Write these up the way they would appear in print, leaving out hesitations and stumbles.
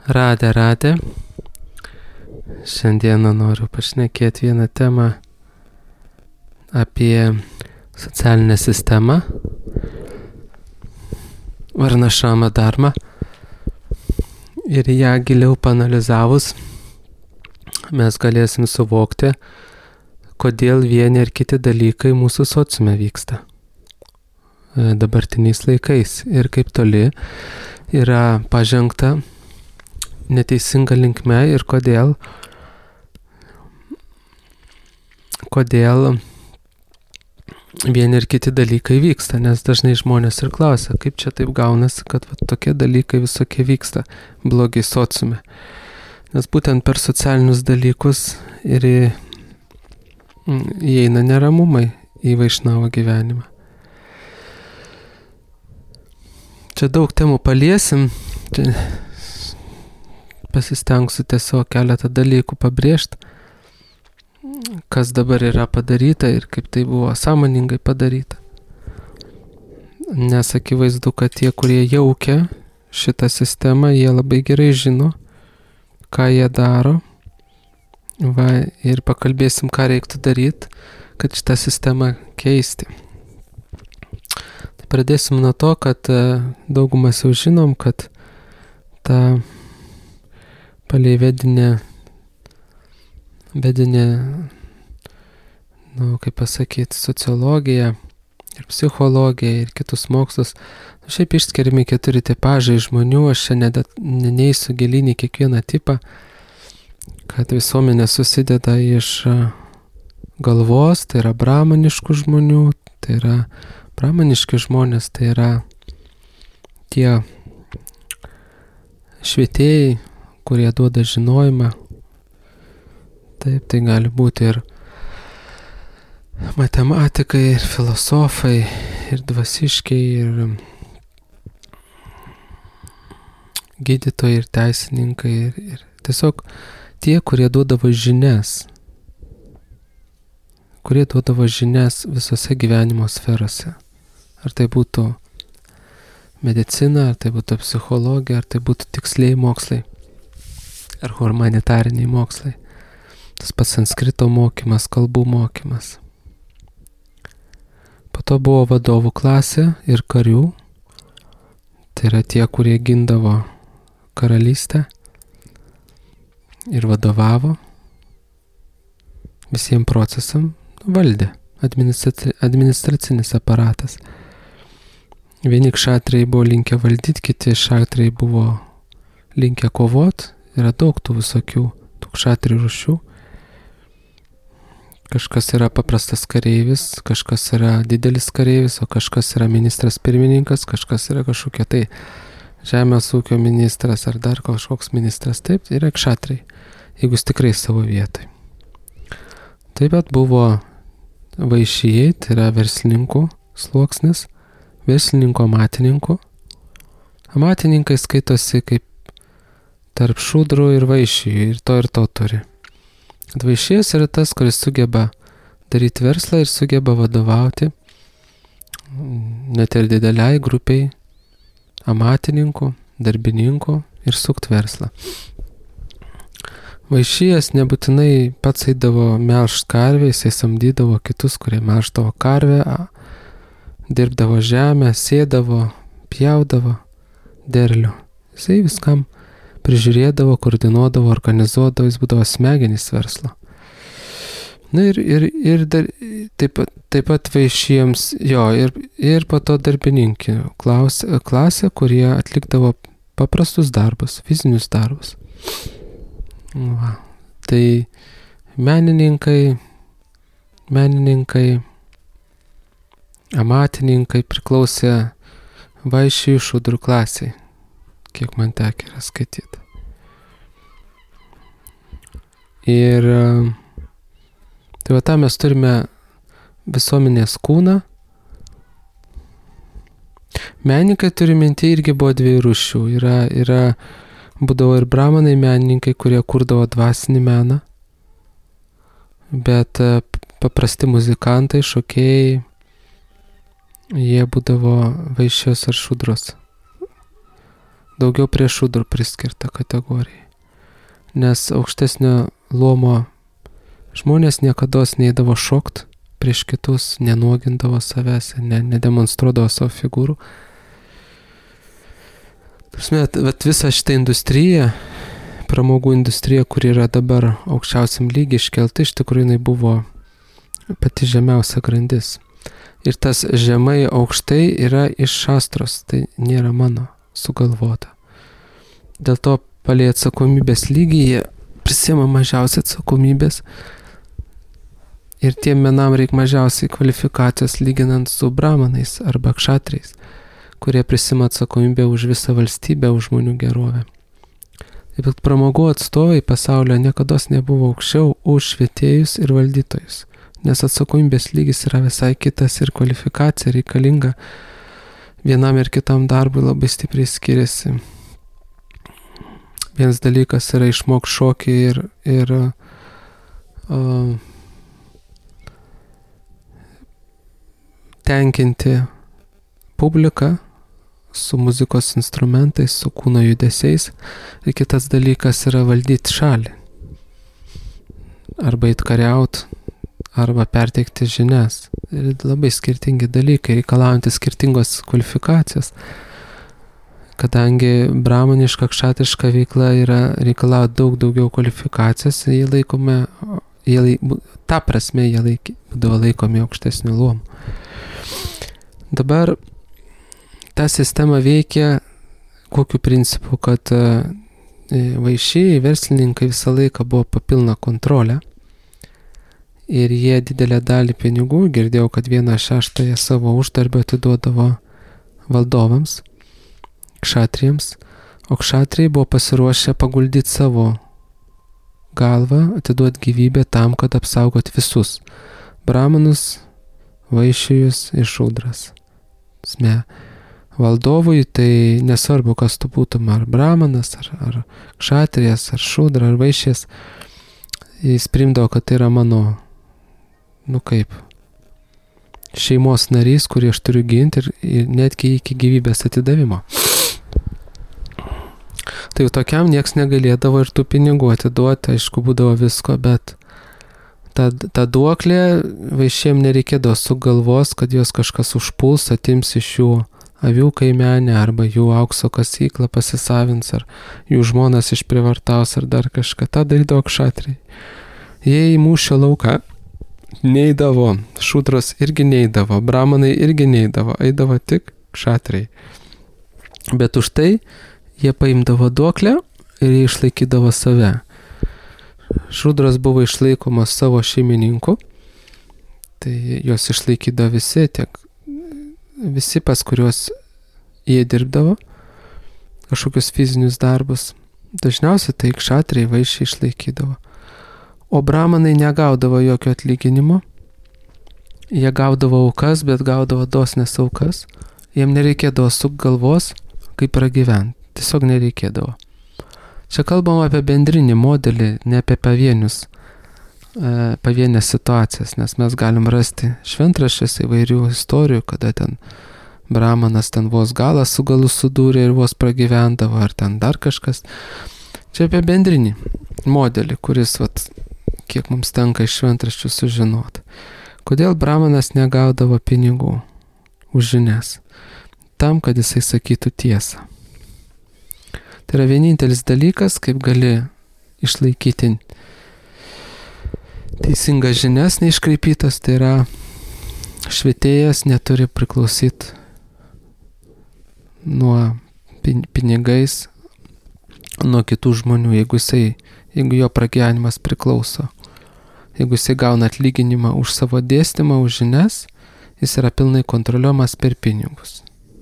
Radė. Šiandieną noriu pašnekėti vieną temą apie socialinę sistemą, varnašama dharma, ir ją giliau panalizavus mes galėsim suvokti, kodėl vieni ir kiti dalykai mūsų sociume vyksta dabartiniais laikais ir kaip toli yra pažengta neteisinga linkme ir kodėl vieni ir kiti dalykai vyksta, nes dažnai žmonės ir klausia, kaip čia taip gaunasi, kad tokie dalykai visokie vyksta blogai sociume. Nes būtent per socialinius dalykus ir įeina neramumai į vaišnavo gyvenimą. Čia daug temų paliesim, čia pasistengsiu tiesiog keletą dalykų pabrėžti, kas dabar yra padaryta ir kaip tai buvo sąmoningai padaryta. Nes akivaizdu, kad tie, kurie jaukia šitą sistemą, jie labai gerai žino, ką jie daro. Ir pakalbėsim, ką reiktų daryti, kad šitą sistemą keisti. Tai pradėsim nuo to, kad daugumas jau žinom, kad ta palei vedinė, sociologija ir psichologija ir kitus mokslus, šiaip išskiriami 4 tipažai žmonių, aš čia neneisiu gilyn į kiekvieną tipą, kad visuomenė susideda iš galvos, tai yra brahmaniškų žmonių, tai yra brahmaniški žmonės, tai yra tie švietėjai, kurie duoda žinojimą. Taip, tai gali būti ir matematikai, ir filosofai, ir dvasiškiai, ir gydytojai, ir teisininkai, ir tiesiog tie, kurie duodavo žinias, visose gyvenimo sferose. Ar tai būtų medicina, ar tai būtų psichologija, ar tai būtų tiksliai mokslai, ar humanitariniai mokslai. Tas pats sanskrito mokymas, kalbų mokymas. Po to buvo vadovų klasė ir karių. Tai yra tie, kurie gindavo karalystę ir vadovavo visiems procesam, valdė administracinis aparatas. Vieni kšatriai buvo linkę valdyti, kiti kšatriai buvo linkę kovoti. Yra daug tų visokių kšatrių rūšių. Kažkas yra paprastas kareivis, kažkas yra didelis kareivis, o kažkas yra ministras pirmininkas, kažkas yra kažkokia tai žemės ūkio ministras ar dar kažkoks ministras. Taip, yra kšatriai, jeigu jis tikrai savo vietoj. Taip pat buvo vaišijai, tai yra verslininkų sluoksnis, verslininkų amatininkų. Amatininkai skaitosi kaip tarp šūdrų ir vaišijų, ir to turi. Vaišijas yra tas, kuris sugeba daryti verslą ir sugeba vadovauti net ir dideliai grupiai amatininkų, darbininkų ir sukt verslą. Vaišijas nebūtinai pats eidavo melžt karvę, jisai samdydavo kitus, kurie melždavo karvę, dirbdavo žemę, sėdavo, pjaudavo derlių. Jisai viskam prižiūrėdavo, koordinuodavo, organizuodavo, jis būdavo smegenys verslo. Na ir dar, taip pat vaišiems, ir po to darbininkų klasė, kurie atlikdavo paprastus darbus, fizinius darbus. Tai menininkai, amatininkai priklausė vaišijų šūdrų klasiai, kiek man tekia yra skaityti. Ir tai va tą mes turime visuomenės kūną. Menininkai turi minti irgi buvo 2 rūšių. Būdavo ir brahmanai menininkai, kurie kurdavo dvasinį meną, bet paprasti muzikantai, šokėjai, jie būdavo vaišijos ar šūdros. daugiau prie šūdrų priskirta kategorijai. Nes aukštesnio luomo žmonės niekados neįdavo šokt prieš kitus, nenuogindavo savęs, nedemonstruodavo savo figūrų. Bet visa šitą industriją, pramogų industrija, kuri yra dabar aukščiausiam lygiai iškelta, iš tikrųjų jinai buvo pati žemiausia grandis. Ir tas žemai aukštai yra iš šastros, tai nėra mano sugalvota. Dėl to palei atsakomybės lygį jie prisiema mažiausiai atsakomybės ir tiem menam reikia mažiausiai kvalifikacijos lyginant su brahmanais arba kšatriais, kurie prisima atsakomybę už visą valstybę, už žmonių gerovę. Bet pramogų atstovai pasaulio niekados nebuvo aukščiau už švietėjus ir valdytojus, nes atsakomybės lygis yra visai kitas ir kvalifikacija reikalinga vienam ir kitam darbui labai stipriai skiriasi. Vienas dalykas yra išmokti šokį ir tenkinti publiką su muzikos instrumentais, su kūno judesiais. Ir kitas dalykas yra valdyti šalį. Arba įtkariauti, arba perteikti žinias. Ir labai skirtingi dalykai, reikalaujantis skirtingos kvalifikacijos. Kadangi brahmaniška, kšatriška veikla reikalauja daug daugiau kvalifikacijos, ta prasme jie būdavo laikomi aukštesniu luomu. Dabar ta sistema veikia kokiu principu, kad vaišėjai, verslininkai visą laiką buvo papilna kontrolė ir jie didelę dalį pinigų, girdėjau, kad 1/6 savo uždarbio atiduodavo valdovams, kšatrijams, o kšatrijai buvo pasiruošę paguldyti savo galvą, atiduoti gyvybę tam, kad apsaugot visus brahmanus, vaišėjus ir šūdras. Valdovui tai nesvarbu, kas tu būtum, ar brahmanas, ar kšatrijas, ar šūdra, ar vaišės, jis priimdavo, kad tai yra mano, šeimos narys, kurį aš turiu ginti ir netgi iki gyvybės atidavimo. Tai jau tokiam nieks negalėdavo ir tų pinigų atiduoti, aišku, būdavo visko, bet ta duoklė vaišėm nereikėdavo sugalvos, kad jos kažkas užpuls, atims iš jų avių kaimenę, arba jų aukso kasyklą pasisavins, ar jų žmonas išprivartaus, ar dar kažką. Ta darydavo kšatriai. Jie į mūšio lauką neidavo, šūdros irgi neidavo, brahmanai irgi neidavo, eidavo tik kšatriai. Bet už tai jie paimdavo duoklę ir jie išlaikydavo save. Šūdros buvo išlaikomos savo šeimininkų, tai jos išlaikydavo visi, pas kuriuos jie dirbdavo kažkokius fizinius darbus. Dažniausiai tai kšatriai vaišiai išlaikydavo. O brahmanai negaudavo jokio atlyginimo. Jie gaudavo aukas, bet gaudavo dosnes aukas. Jiem nereikėdavo suk galvos, kaip pragyventi. Tiesiog nereikėdavo. Čia kalbam apie bendrinį modelį, ne apie pavienės situacijas, nes mes galim rasti šventraščiuose įvairių istorijų, kada ten brahmanas ten vos galą su galu sudūrė ir vos pragyvendavo, ar ten dar kažkas. Čia apie bendrinį modelį, kuris, kiek mums tenka iš šventraščių sužinoti. Kodėl brahmanas negaudavo pinigų už žinias? Tam, kad jisai sakytų tiesą. Tai yra vienintelis dalykas, kaip gali išlaikyti teisingas žinias neiškraipytas, tai yra švietėjas neturi priklausyti nuo pinigais, nuo kitų žmonių, jeigu jo pragyvenimas priklauso. Jeigu jisai gauna atlyginimą už savo dėstymą, už žinias, jis yra pilnai kontroliuojamas per pinigus.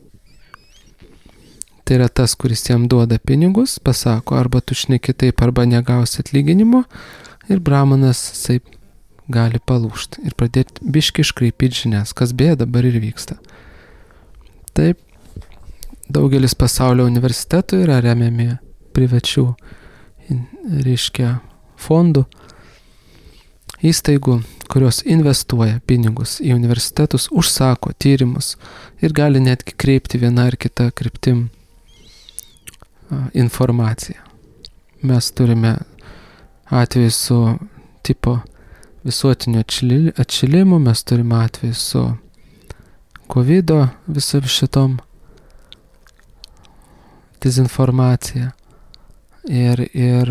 Tai yra tas, kuris jam duoda pinigus, pasako, arba tu šneki taip, arba negausi atlyginimo, ir brahmanas jisai gali palūžti ir pradėti biškį iškraipyti žinias, kas beje dabar ir vyksta. Taip, daugelis pasaulio universitetų yra remiami privačių, fondų, įstaigų, kurios investuoja pinigus į universitetus, užsako tyrimus ir gali netgi kreipti vieną ar kitą kryptim informacija. Mes turime atvejį su tipo visuotinio atšilimu, mes turime atvejį su COVID visam šitom dezinformacija. Ir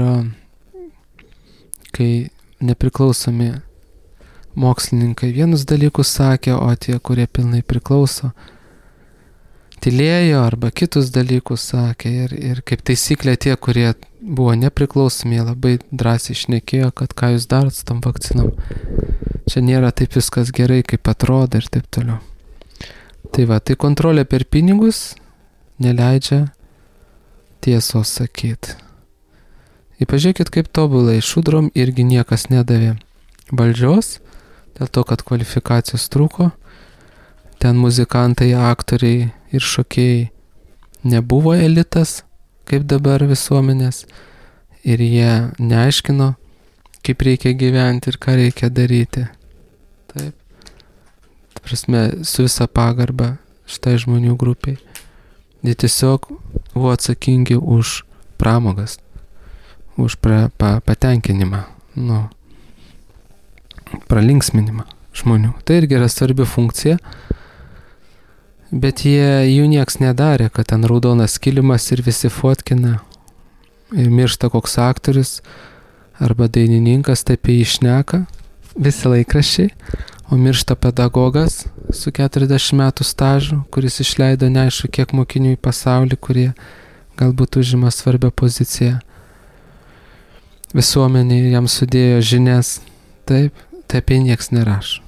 kai nepriklausomi mokslininkai vienus dalykus sakė, o tie, kurie pilnai priklauso, tylėjo arba kitus dalykus sakė. Ir kaip taisyklė tie, kurie buvo nepriklausomi, labai drąsiai šnekėjo, kad ką jūs darot su tom vakcinom. Čia nėra taip viskas gerai, kaip atrodo ir taip toliau. Tai kontrolė per pinigus neleidžia tiesos sakyti. Ir pažiūrėkit, kaip tobulai šudrom irgi niekas nedavė valdžios, dėl to, kad kvalifikacijos trūko. Ten muzikantai, aktoriai ir šokėjai nebuvo elitas, kaip dabar visuomenės, ir jie neaiškino, kaip reikia gyventi ir ką reikia daryti. Taip. Ta prasme, su visa pagarba šitai žmonių grupiai. Jie tiesiog buvo atsakingi už pramogas, už patenkinimą, pralinksminimą žmonių. Tai irgi yra svarbi funkcija, bet jų nieks nedarė, kad ten raudonas kilimas ir visi fotkina ir miršta koks aktorius arba dainininkas, taip jį šneka visi laikraščiai, o miršta pedagogas su 40 metų stažu, kuris išleido neaišku kiek mokinių į pasaulį, kurie galbūt užima svarbią poziciją visuomenėje, jam sudėjo žinias, taip apie nieks nerašo.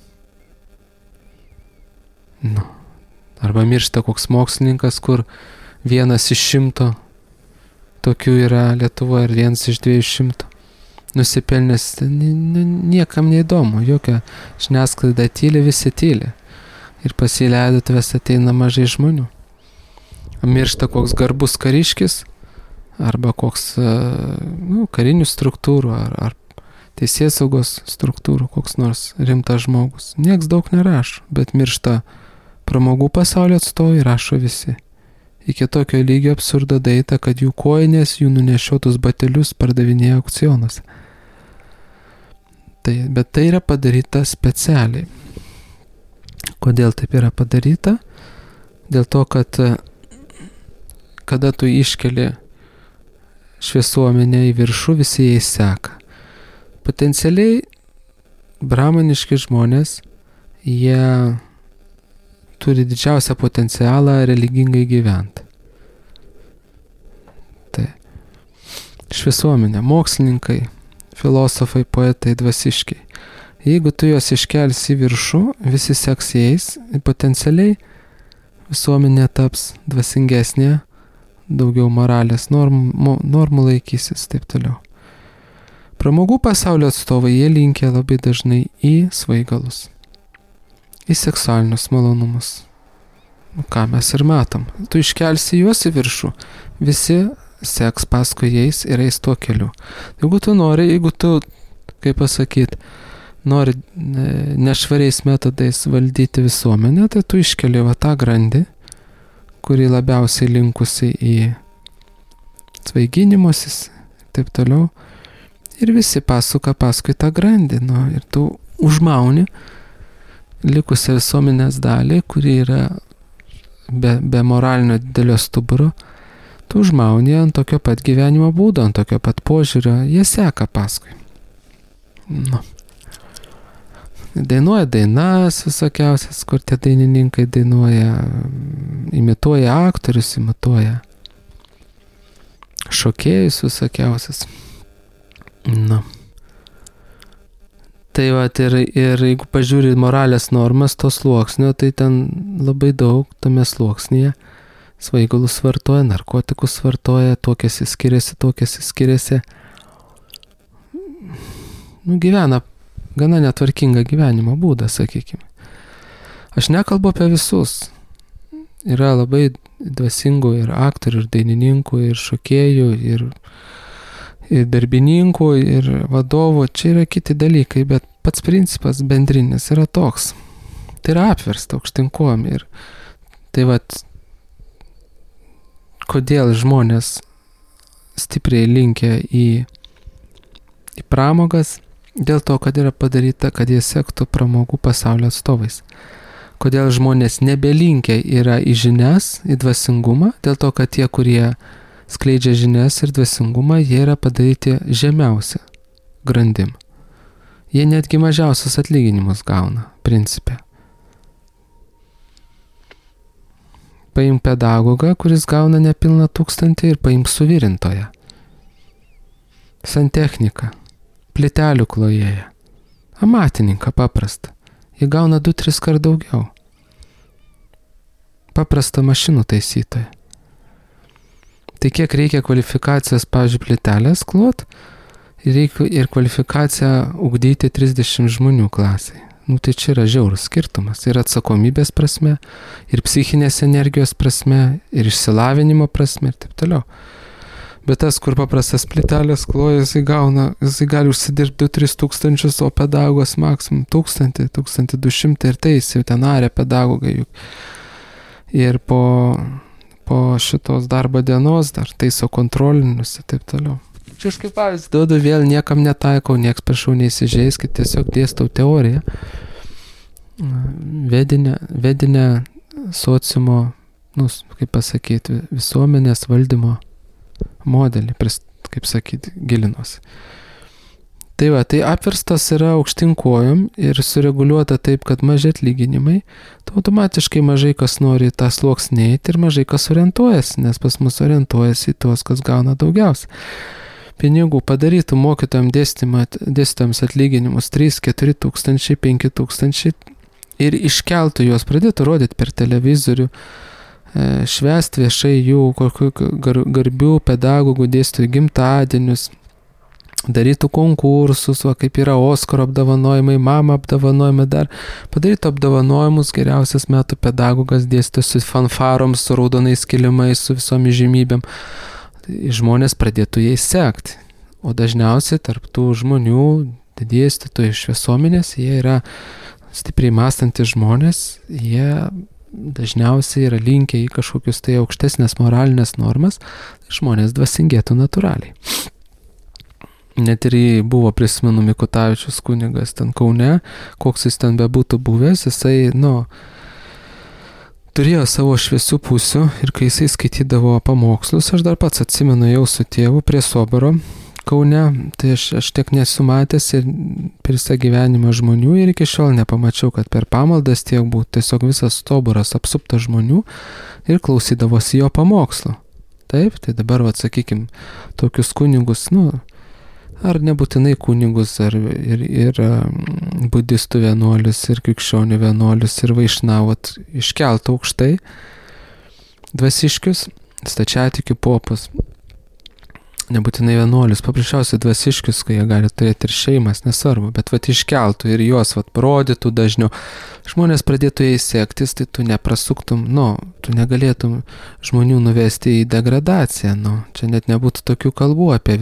Arba miršta koks mokslininkas, kur 1 iš 100 tokių yra Lietuvoje ir 1 iš 200 nusipelnęs, niekam neįdomu, jokia žiniasklaida tyli, visi tyli. Ir pasileidotuvės ateina mažai žmonių. Miršta koks garbus kariškis, arba koks karinių struktūrų, ar teisėsaugos struktūrų, koks nors rimtas žmogus. Nieks daug nerašo, bet miršta pramogų pasaulio atstovai, rašo visi. Iki tokio lygio absurdo daeita, kad jų kojinės, jų nunešiotus batelius pardavinėja aukcionuose. Bet tai yra padaryta specialiai. Kodėl taip yra padaryta? Dėl to, kad kada tu iškeli šviesuomenę į viršų, visi jais seka. Potencialiai brahmaniški žmonės, jie turi didžiausią potencialą religingai gyventi. Tai šviesuomenė, mokslininkai, filosofai, poetai, dvasiškiai. Jeigu tu juos iškelsi į viršų, visi seks jais, potencialiai visuomenė taps dvasingesnė, daugiau moralės normų laikysis, taip toliau. Pramogų pasaulio atstovai, jie linkia labai dažnai į svaigalus, į seksualinius malonumus. Ką mes ir matom. Tu iškelsi juos į viršų, visi seks paskui jais ir eis tuo keliu. Jeigu tu, kaip pasakyti, nori nešvariais metodais valdyti visuomenę, tai tu iškeli va tą grandį, kuri labiausiai linkusi į svaiginimosis, taip toliau. Ir visi pasuka paskui tą grandį, ir tu užmauni likusią visuomenės dalį, kuri yra be moralinio didelio stuburo, tu užmauni ant tokio pat gyvenimo būdo, ant tokio pat požiūrio, jie seka paskui. Dainuoja dainas visokiausias, kur tie dainininkai dainuoja, imituoja aktorius, imituoja šokėjus visokiausias. Tai va, ir jeigu pažiūri moralės normas to sluoksnio, tai ten labai daug tame sluoksnyje svaigalus vartoja, narkotikus vartoja, tuokiasi skiriasi. Gyvena gana netvarkingą gyvenimo būdą, sakykime. Aš nekalbu apie visus. Yra labai dvasingų ir aktorių, ir dainininkų, ir šokėjų, ir darbininkų, ir vadovų. Čia yra kiti dalykai, bet pats principas bendrinis yra toks. Tai yra apversta aukštyn kojom. Ir tai vat, kodėl žmonės stipriai linkę į pramogas, dėl to, kad yra padaryta, kad jie sektų pramogų pasaulio atstovais. Kodėl žmonės nebelinkę yra į žinias, į dvasingumą, dėl to, kad tie, kurie skleidžia žinias ir dvasingumą, jie yra padaryti žemiausią grandim. Jie netgi mažiausius atlyginimus gauna, principe. Paim pedagogą, kuris gauna nepilną 1000 ir paim suvirintoją. Santechniką, plytelių klojėją, amatininką paprastą. Jie gauna 2-3 kart daugiau. Paprastą mašinų taisytoją. Tai kiek reikia kvalifikacijos, pavyzdžiui, plytelės klot, ir kvalifikaciją ugdyti 30 žmonių klasai. Tai čia yra žiaurus skirtumas. Ir atsakomybės prasme, ir psichinės energijos prasme, ir išsilavinimo prasme, ir taip toliau. Bet tas, kur paprastas plytelės kloja, jisai gali užsidirbti 2-3 tūkstančius, o pedagogas maksimum 1000, 1200 ir tai jis jau ten arė pedagogai juk. Ir po šitos darbo dienos dar taiso kontrolinius ir taip toliau. Čia aš kaip pavyzdį duodu, vėl niekam netaikau, nieks prašau neįsižeiskit, tiesiog dėstau teoriją. Vedinę sociumo, kaip pasakyti, visuomenės valdymo modelį, kaip sakyti, gilinuosi. Tai apverstas yra aukštyn kojom ir sureguliuota taip, kad maži atlyginimai, tai automatiškai mažai kas nori tą sluoksnį eiti ir mažai kas orientuojasi, nes pas mus orientuojasi į tuos, kas gauna daugiausiai. Pinigų padarytų mokytojams dėstytojams atlyginimus 3-4 tūkstančiai, 5 tūkstančiai ir iškeltų juos, pradėtų rodyti per televizorių, švęsti viešai jų kokių garbių pedagogų dėstytojų gimtadienius, darytų konkursus, kaip yra Oskaro apdovanojimai, mama apdovanojimai, dar padarytų apdovanojimus, geriausias metų pedagogas dėstytojas su fanfarom, su raudonais kilimais, su visom įžymybėm. Žmonės pradėtų jais sekti. O dažniausiai tarp tų žmonių, dėstytojų iš visuomenės, jie yra stipriai mąstantys žmonės, jie dažniausiai yra linkę į kažkokius tai aukštesnės moralinės normas, žmonės dvasingėtų natūraliai. Net ir buvo, prisimenu, Mikutavičius kunigas ten Kaune, koks jis ten bebūtų buvęs, jisai, turėjo savo šviesių pusių ir kai jisai skaitydavo pamokslus, aš dar pats atsimenu jau su tėvu prie Soboro Kaune, tai aš tiek nesu matęs ir per visą gyvenimą žmonių ir iki šiol nepamačiau, kad per pamaldas tiek būtų tiesiog visas Soboras apsuptas žmonių ir klausydavosi jo pamokslo. Taip, tai dabar, sakykime, tokius kunigus, ar nebūtinai kunigus, ir budistų vienuolius, ir krikščionių vienuolius, ir vaišnavot iškelt aukštai, dvasiškius, stačiatikių popus, nebūtinai vienuolius, paprasčiausiai dvasiškius, kai jie gali turėti ir šeimas, nesvarbu, bet iškeltų ir juos parodytų dažniau. Žmonės pradėtų jais sektis, tai tu neprasuktum, tu negalėtum žmonių nuvesti į degradaciją, čia net nebūtų tokių kalbų apie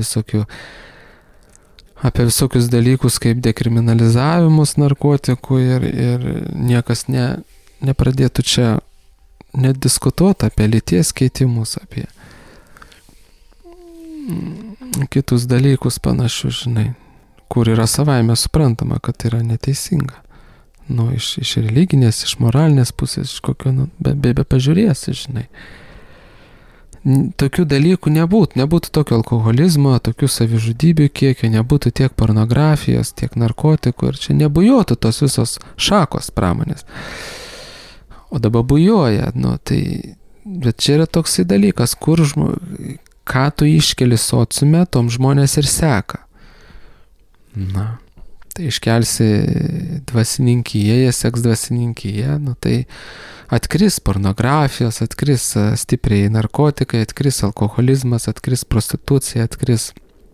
visokius dalykus kaip dekriminalizavimus narkotikų ir niekas nepradėtų čia net diskutuoti apie lyties keitimus, apie kitus dalykus panašius, kur yra savaime suprantama, kad yra neteisinga. Iš religinės, iš moralinės pusės, iš kokio, be pažiūrėsi, Tokių dalykų nebūtų tokio alkoholizmo, tokių savižudybių kiekio, nebūtų tiek pornografijos, tiek narkotikų ir čia nebujotų tos visos šakos pramonės. O dabar bujoja, bet čia yra toksai dalykas, ką tu iškeli sociume, tom žmonės ir seka. Tai iškelsi dvasininkiją, jie seks dvasininkiją, tai atkris pornografijos, atkris stipriai narkotikai, atkris alkoholizmas, atkris prostitucija, atkris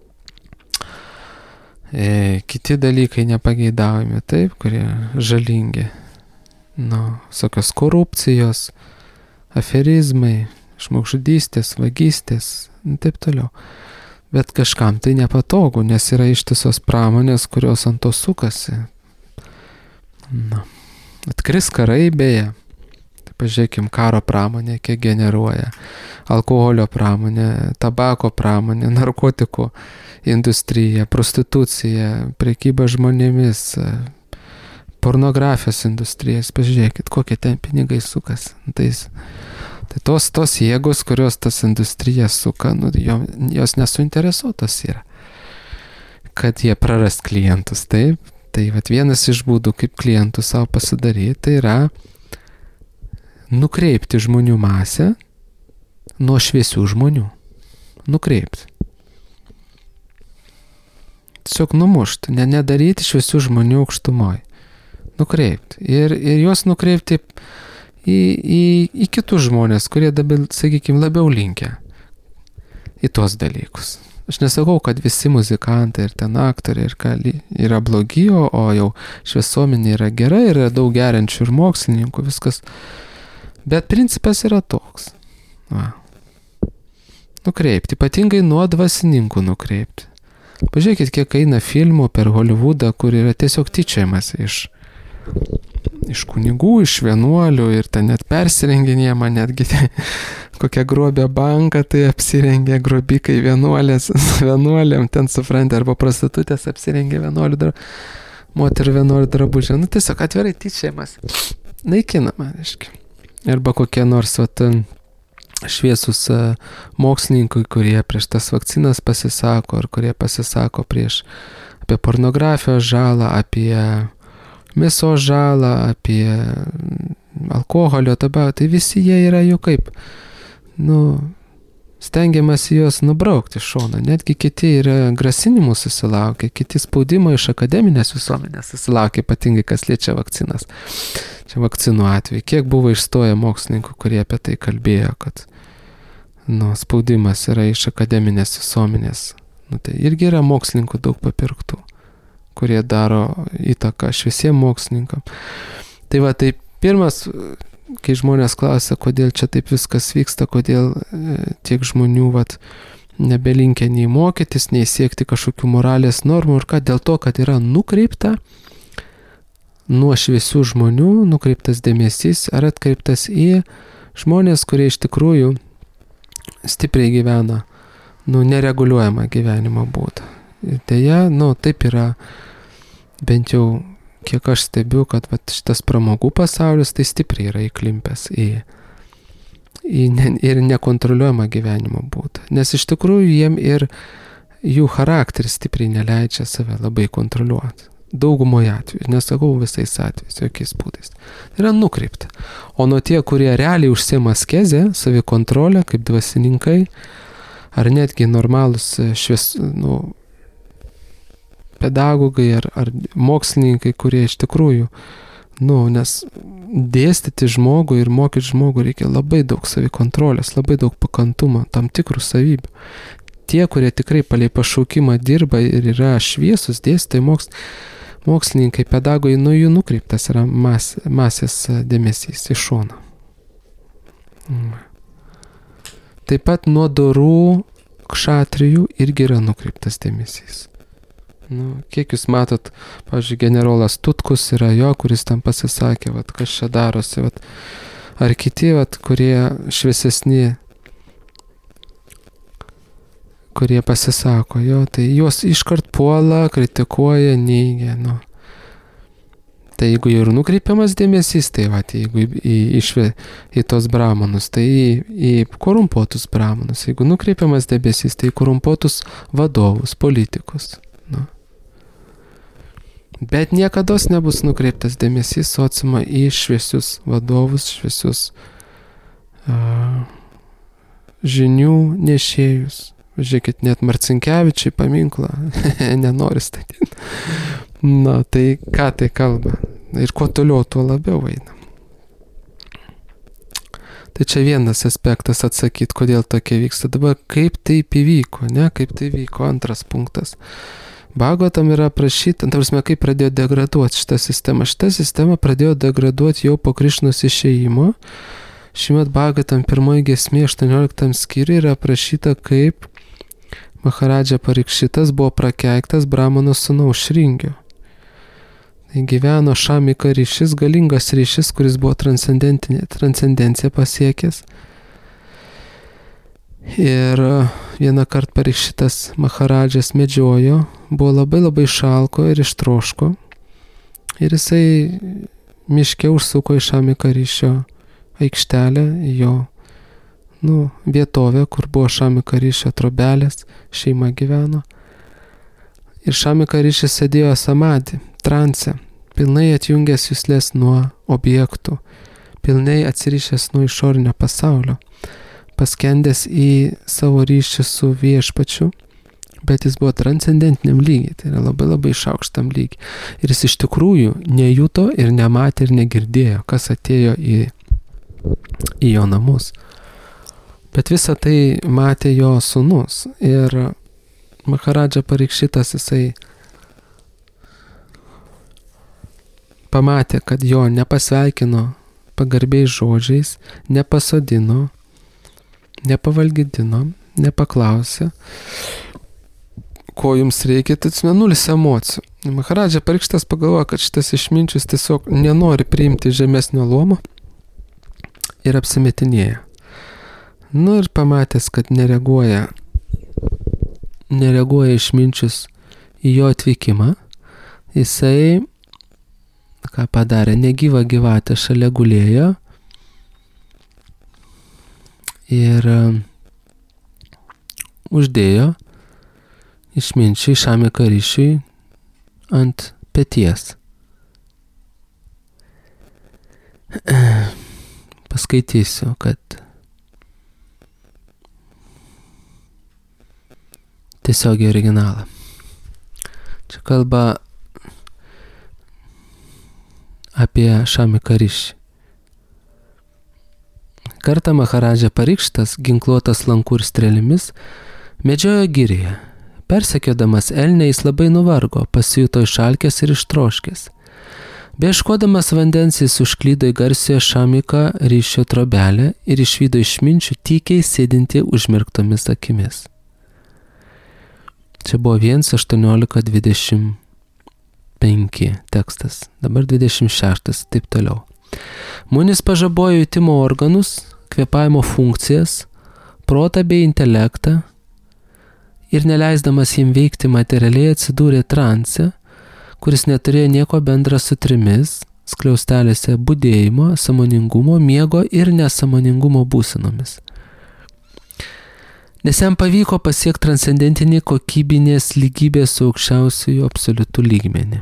kiti dalykai nepageidaujami, taip, kurie žalingi. Visokios korupcijos, aferizmai, žmogžudystės, vagystės, taip toliau. Bet kažkam tai nepatogu, nes yra ištisos pramonės, kurios ant to sukasi. Atkris karai beje. Pažiūrėkim, karo pramonė, kiek generuoja, alkoholio pramonė, tabako pramonė, narkotikų industrija, prostitucija, prekyba žmonėmis, pornografijos industrijas. Pažiūrėkit, kokie ten pinigai sukas. Tai tos jėgos, kurios tas industrijas suka, jos nesuinteresuotos yra, kad jie prarast klientus, taip. Tai vienas iš būdų, kaip klientų savo pasidaryti, tai yra nukreipti žmonių masę nuo šviesių žmonių. Nukreipti. Tiesiog numušti, nedaryti šviesių žmonių aukštumoj. Nukreipti. Ir juos nukreipti į kitus žmonės, kurie dabar, sakykime, labiau linkę į tuos dalykus. Aš nesakau, kad visi muzikantai ir ten aktoriai yra blogi, o jau šviesuomenė yra gera, yra daug geriančių ir mokslininkų, viskas. Bet principas yra toks. Nukreipti, ypatingai nuo dvasininkų nukreipti. Pažiūrėkit, kiek eina filmų per Hollywoodą, kur yra tiesiog tyčiamas iš kunigų, iš vienuolių ir ten net persirenginėjama, netgi kokią grobę banką, tai apsirengė grobikai vienuolėm, ten suprantė, arba prostitutės apsirengė moterų vienuolių drabužę. Tiesiog atvirai tyčiamas. Naikinama, reiškia. Arba kokie nors šviesus mokslininkai, kurie prieš tas vakcinas pasisako, ar kurie pasisako apie pornografijos žalą, apie mėsos žalą, apie alkoholio, tabako, tai visi jie yra jau kaip, stengiamasi juos nubraukti iš šono. Netgi kiti yra grasinimų susilaukia, kiti spaudimo iš akademinės visuomenės susilaukia, ypatingai kas liečia vakcinas. Čia vakcinų atveju. Kiek buvo išstoję mokslininkų, kurie apie tai kalbėjo, kad spaudimas yra iš akademinės visuomenės. Tai irgi yra mokslininkų daug papirktų, kurie daro įtaką šviesiem mokslininkam. Tai pirmas, kai žmonės klausia, kodėl čia taip viskas vyksta, kodėl tiek žmonių nebelinkia nei mokytis, nei siekti kažkokių moralės normų, ir ką, dėl to, kad yra nukreipta nuo šviesių žmonių, nukreiptas dėmesys ar atkreiptas į žmonės, kurie iš tikrųjų stipriai gyvena nereguliuojamą gyvenimo būdą. Ir deja, taip yra, bent jau kiek aš stebiu, kad šitas pramogų pasaulis tai stipriai yra įklimpęs ir nekontroliuojamą gyvenimo būdą. Nes iš tikrųjų jiem ir jų charakteris stipriai neleidžia save labai kontroliuoti. Daugumoje atveju, nesakau visais atvejais, jokiais būdais. Tai yra nukreipta. O nuo tie, kurie realiai užsiema askezę, savikontrolę, kaip dvasininkai, ar netgi normalus pedagogai ar mokslininkai, kurie iš tikrųjų, nes dėstyti žmogų ir mokyti žmogų reikia labai daug savikontrolės, labai daug pakantumo, tam tikrų savybių. Tie, kurie tikrai palei pašaukimą dirba ir yra šviesus dėstytojai, mokslininkai, pedagogai, jų nukreiptas yra masės dėmesys į šoną. Taip pat nuo dorų kšatrijų irgi yra nukreiptas dėmesys. Kiek jūs matot, pavyzdžiui, generolas Tutkus yra jo, kuris tam pasisakė, kas čia darosi, ar kiti, kurie šviesesni, kurie pasisako jo, tai juos iškart puola, kritikuoja, neigia, Tai jeigu jau ir nukreipiamas dėmesys, tai jeigu į tos bramonus, tai į korumpuotus bramonus, jeigu nukreipiamas dėmesys, tai į korumpuotus vadovus, politikus. Bet niekados nebus nukreiptas dėmesys sociumą į šviesius vadovus, šviesius žinių nešėjus. Žiūrėkit, net Marcinkevičiui paminklą nenori statyti. Tai ką tai kalba? Ir kuo toliau, tuo labiau eina. Tai čia vienas aspektas atsakyti, kodėl tokie vyksta. Dabar kaip taip įvyko, kaip tai vyko, antras punktas. Bhagavatam yra aprašyta, kaip pradėjo degraduoti šitą sistemą. Šitą sistemą pradėjo degraduoti jau po Krišnos išėjimo. Šimad Bhagavatam 1 giesmė 18 skyriuje yra aprašyta, kaip Maharadža Parikšitas buvo prakeiktas Brahmano sūnaus Šringio. gyveno Šamika ryšys, galingas ryšys, kuris buvo transcendenciją pasiekęs. Ir vieną kartą Parikšitas Maharadžas medžiojo, buvo labai šalko ir ištroško. Ir jisai miške užsuko į Šamika ryšio aikštelę, jo vietovę, kur buvo Šamika ryšio trobelės, šeima gyveno. Ir Šamika ryšis sėdėjo samadhi, transe, pilnai atjungęs juslės nuo objektų, pilnai atsirišęs nuo išorinio pasaulio, paskendęs į savo ryšį su viešpačiu, bet jis buvo transcendentiniam lygiai, tai yra labai išaukštam lygiai. Ir jis iš tikrųjų nejuto ir nematė ir negirdėjo, kas atėjo į jo namus. Bet visą tai matė jo sūnus. Ir Maharadža Parikšitas jisai pamatė, kad jo nepasveikino pagarbiais žodžiais, nepasodino, nepavalgydino, nepaklausė, ko jums reikia, tai nulis emocijų. Maharadža Parikšitas pagalvojo, kad šitas išminčius tiesiog nenori priimti žemesnio luomo ir apsimetinėja. Ir pamatęs, kad nereaguoja išminčius į jo atvykimą, jisai, ką padarė, negyva gyvatė šalia gulėjo ir uždėjo išminčiui Šamika ryšiui ant peties. Paskaitysiu, kad tiesiog į originalą. Čia kalba apie Šamika ryšį. Kartą Maharadža Parikšitas, ginkluotas lankų ir strėlėmis, medžiojo girėje. Persekiodamas elnę jis labai nuvargo, pasijuto išalkęs ir ištroškęs. Beieškodamas vandens jis užklydo į garsiojo Šamika ryšio trobelę ir išvydo išminčių tykiai sėdintį užmerktomis akimis. Čia buvo 1.18.25 tekstas, dabar 26, taip toliau. Munis pažabojo jutimo organus, kvėpavimo funkcijas, protą bei intelektą ir neleisdamas jiem veikti materialiai atsidūrė transe, kuris neturėjo nieko bendra su trimis skliaustelėse budėjimo, sąmoningumo, miego ir nesąmoningumo būsenomis. Nes jam pavyko pasiekti transcendentinį kokybinės lygybės su aukščiausiųjų absoliutų lygmenį.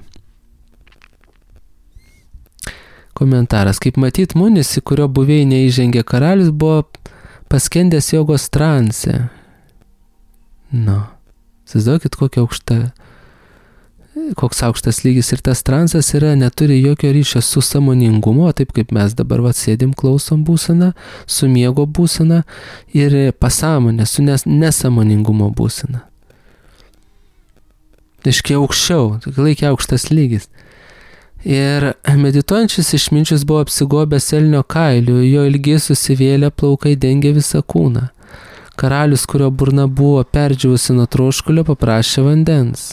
Komentaras. Kaip matyt, Munis, į kurio buveinę įžengė karalius, buvo paskendęs jogos transe. Įsivaizduokit, koks aukštas lygis ir tas transas neturi jokio ryšio su sąmoningumu, taip kaip mes dabar sėdim, klausom būseną, su miego būsena ir pasąmonė, su nesąmoningumo būsena. Iškiai aukščiau, laikia aukštas lygis. Ir medituojančius išminčius buvo apsigobęs elnio kailiu, jo ilgiai susivėlę plaukai dengė visą kūną. Karalius, kurio burna buvo perdžiūvusi nuo troškulio, paprašė vandens.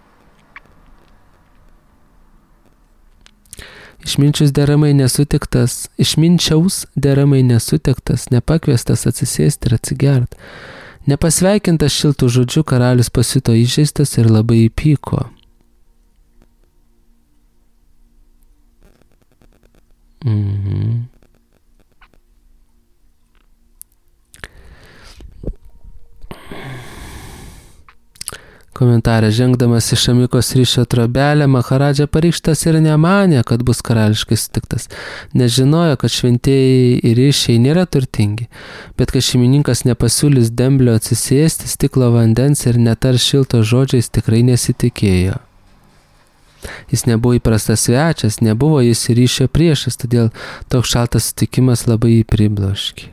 Išminčiaus deramai nesutiktas, nepakviestas atsisėsti ir atsigert. Nepasveikintas šiltų žodžių, karalius pasijuto įžeistas ir labai įpyko. Komentarė. Žengdamas į Šamikos ryšio trobelę, Maharadža Parikšitas ir nemanė, kad bus karališkai sutiktas. Nežinojo, kad šventieji ir ryšiai nėra turtingi, bet kad šeimininkas nepasiūlys demblio atsisėsti, stiklo vandens ir netar šilto žodžiais tikrai nesitikėjo. Jis nebuvo įprastas svečias, nebuvo jis ryšio priešas, todėl toks šaltas sutikimas labai jį pribloškė.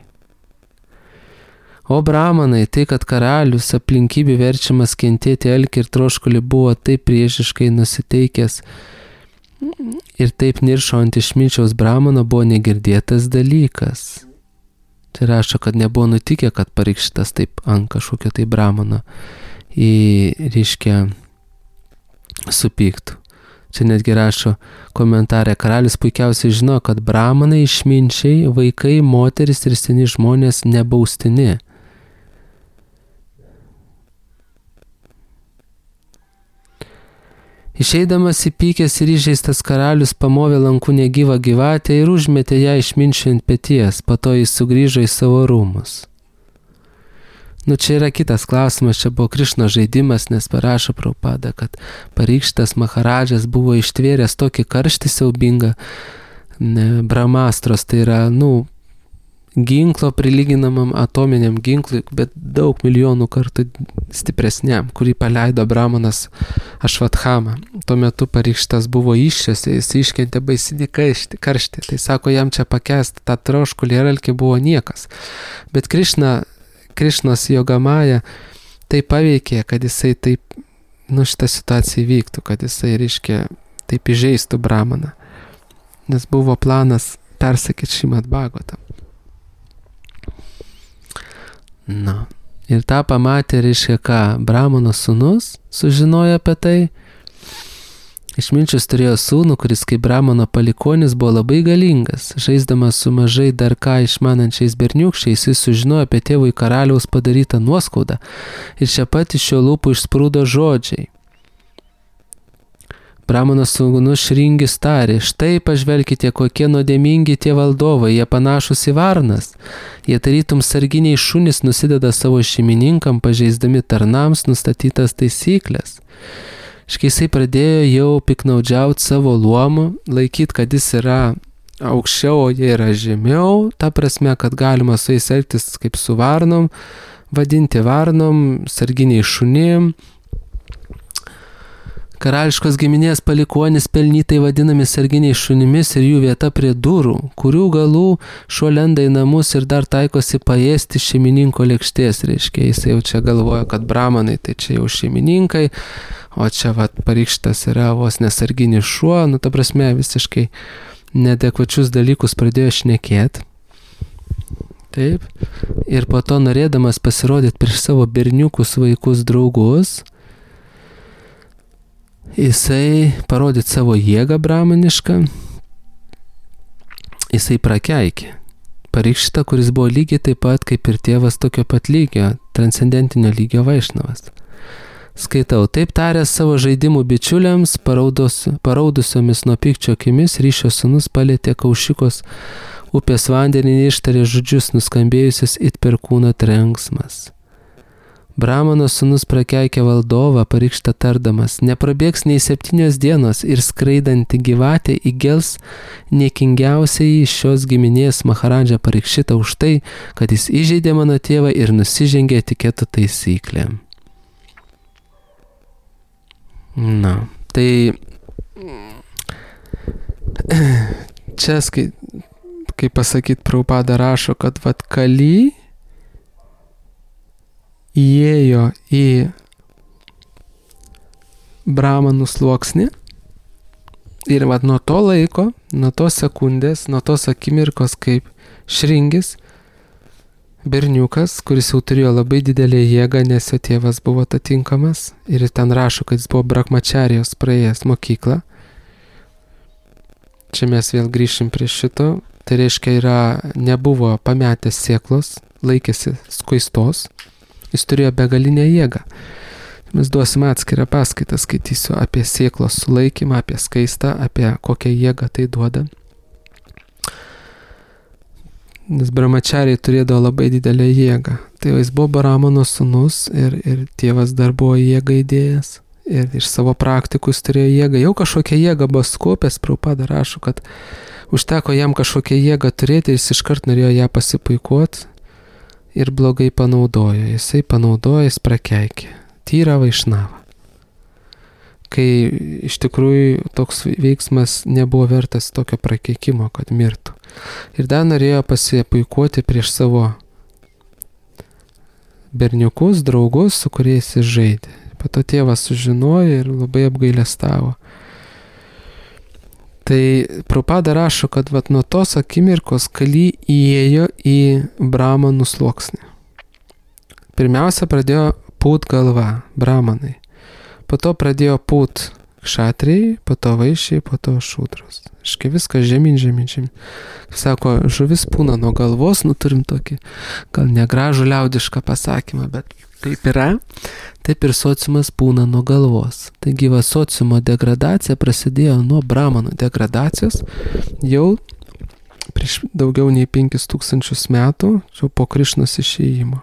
O brahmanai, tai, kad karalius aplinkybių verčiamas kentėti alkį ir troškulį buvo taip priešiškai nusiteikęs ir taip niršo ant išminčiaus brahmano, buvo negirdėtas dalykas. Tai rašo, kad nebuvo nutikę, kad Parikšitas taip ant kažkokio tai brahmano supyktų. Čia netgi rašo komentarė, karalius puikiausiai žino, kad bramanai, išminčiai, vaikai, moteris ir seni žmonės nebaustini. Išeidamas įpykęs ir įžeistas karalius pamovė lankų negyvą gyvatę ir užmetė ją išminčiui ant peties, po to jis sugrįžo į savo rūmus. Čia yra kitas klausimas, čia buvo Krišnos žaidimas, nes parašo Prabhupada, kad Parikšitas Maharadžas buvo ištvėręs tokį karštį siaubingą Brahmastros, tai yra, ginklo prilyginamam atominiam ginklui, bet daug milijonų kartų stipresniam, kurį paleido Brahmanas Ašvathama. Tuo metu Parikšitas buvo iššiose, jis iškentė baisinį karštį, tai sako, jam čia pakęsti tą troškulį ir alkį buvo niekas. Bet Krišnos Jogamaja tai paveikė, kad jisai taip, šitą situaciją vyktų, kad jisai, reiškia, taip įžeistų Brahmaną. Nes buvo planas persakyti Šrimad Bhagavatam. Ir tą pamatė, reiškia, ką Brahmano sūnus sužinojo apie tai. Išminčius turėjo sūnų, kuris kaip Brahmano palikonis buvo labai galingas. Žaisdamas su mažai dar ką išmanančiais berniukščiais, jis sužinojo apie tėvui karaliaus padarytą nuoskaudą. Ir čia pat iš jo lūpų išsprūdo žodžiai. Brahmano sūnus Šringis tarė, štai pažvelkite, kokie nuodėmingi tie valdovai, jie panašus į varnas. Jie tarytum sarginiai šunys nusideda savo šeimininkam, pažeisdami tarnams nustatytas taisyklės. Jisai pradėjo jau piknaudžiauti savo luomu, laikyti, kad jis yra aukščiau, o jie yra žemiau, ta prasme, kad galima su jais elgtis kaip su varnom, vadinti varnom, sarginiai šunim. Karališkos giminės palikuonis pelnytai vadinami sarginiai šunimis ir jų vieta prie durų, kurių galų šuo lenda į namus ir dar taikosi paėsti šeimininko lėkštės, reiškia, jis jau čia galvoja, kad Brahmanai tai čia jau šeimininkai, o čia Parikšitas yra vos nesarginis šuo, ta prasme visiškai neadekvačius dalykus pradėjo šnekėti. Taip. Ir po to norėdamas pasirodyti prieš savo berniukus, vaikus, draugus, jisai parodyti savo jėgą brahmanišką, jisai prakeikė Parikšitą, kuris buvo lygiai taip pat kaip ir tėvas tokio pat lygio, transcendentinio lygio Vaišnavas. Skaitau, taip taręs savo žaidimų bičiuliams, paraudusiomis nuo pykčio akimis, Ryšio sūnus palietė Kaušikos upės vandenį ir ištarė žodžius nuskambėjusius it perkūno trenksmas. Brahmano sūnus prakeikė valdovą, Parikšitą tardamas, neprabėgs nei 7 dienos ir skraidanti gyvatė įgels niekingiausiai iš šios giminės Maharadžą Parikšitą už tai, kad jis įžeidė mano tėvą ir nusižengė etiketo taisyklėm. Tai čia, kaip pasakyti, Prabhupada rašo, kad Kali įėjo į Brahmanų sluoksnį ir nuo to laiko, nuo tos sekundės, nuo tos akimirkos, kaip Šringis, berniukas, kuris jau turėjo labai didelę jėgą, nes jo tėvas buvo atitinkamas ir ten rašo, kad jis buvo Brahmačarijos praėjęs mokyklą. Čia mes vėl grįšim prie šito, tai reiškia nebuvo pametęs sėklos, laikėsi skuistos. Jis turėjo begalinę jėgą. Mes duosim atskirą paskaitą, skaitysiu apie sėklos sulaikymą, apie skaistą, apie kokią jėgą tai duoda. Nes Brahmačariai turėdavo labai didelę jėgą. Tai jis buvo Brahmano sūnus ir tėvas dar buvo jėgą įdėjęs. Ir iš savo praktikų jis turėjo jėgą. Jau kažkokią jėgą buvo skopęs, Prabhupada rašo, kad užteko jam kažkokią jėgą turėti ir jis iškart norėjo ją pasipuikuoti. Ir blogai panaudojo. Jisai panaudojo, jis prakeikė. Tyra Vaišnava. Kai iš tikrųjų toks veiksmas nebuvo vertas tokio prakeikimo, kad mirtų. Ir dar norėjo pasipuikuoti prieš savo berniukus, draugus, su kuriais jis žaidė. Po to tėvas sužinojo ir labai apgailestavo. Tai Prabhupada rašo, kad nuo tos akimirkos Kali įėjo į Brahmanų sluoksnį. Pirmiausia pradėjo pūt galva, Brahmanai. Po to pradėjo pūt kšatriai, po to vaišiai, po to šūdros. Iškai viskas žemyn. Sako, žuvis pūna nuo galvos, turim tokį gal negražų liaudišką pasakymą, bet kaip yra, taip ir sociumas pūna nuo galvos. Taigi sociumo degradacija prasidėjo nuo brahmanų degradacijos jau prieš daugiau nei 5000 metų, jau po Krišnos išėjimo.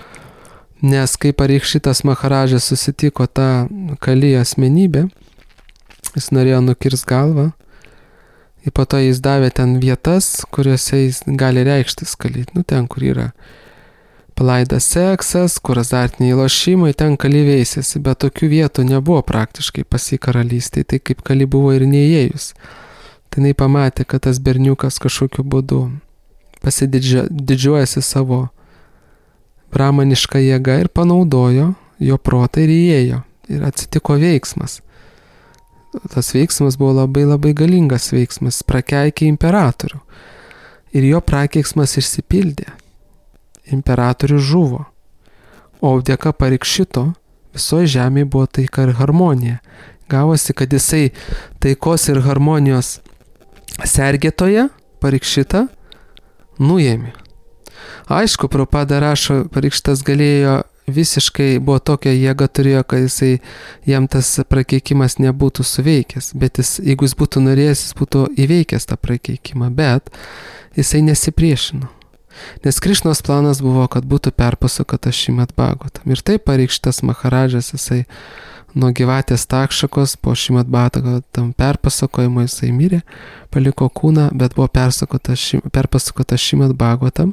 Nes kai Parikšitas Maharadžas susitiko tą Kali asmenybę, jis norėjo nukirst galvą, ir po to jis davė ten vietas, kuriuose jis gali reikštis Kali. Ten, kur yra palaidas seksas, kur azartiniai lošimai, ten Kali veisėsi, bet tokių vietų nebuvo praktiškai pas jį karalystėje, tai kaip Kali buvo ir neįėjus. Tai jinai pamatė, kad tas berniukas kažkokiu būdu pasididžiuojasi savo brahmanišką jėgą ir panaudojo jo protą ir įėjo. Ir atsitiko veiksmas. Tas veiksmas buvo labai labai galingas veiksmas, prakeikė imperatorių. Ir jo prakeiksmas išsipildė. Imperatorius žuvo. O dėka Parikšito visoje žemėje buvo taika ir harmonija. Gavosi, kad jisai taikos ir harmonijos sergėtoje Parikšitą nuėmė. Aišku, Prabhupada rašo, Parikšitas galėjo visiškai, buvo tokia jėga turėjo, kad jam tas prakeikimas nebūtų suveikęs, bet jeigu jis būtų norėjęs, jis būtų įveikęs tą prakeikimą, bet jisai nesipriešino. Nes Krišnos planas buvo, kad būtų perpasakota Šrimad Bhagavatam. Ir taip Parikšitas Maharadžas, jisai nuo gyvatės takšakos po Šrimad Bhagavatam perpasakojimo jisai mirė, paliko kūną, bet buvo perpasakota Šrimad Bhagavatam,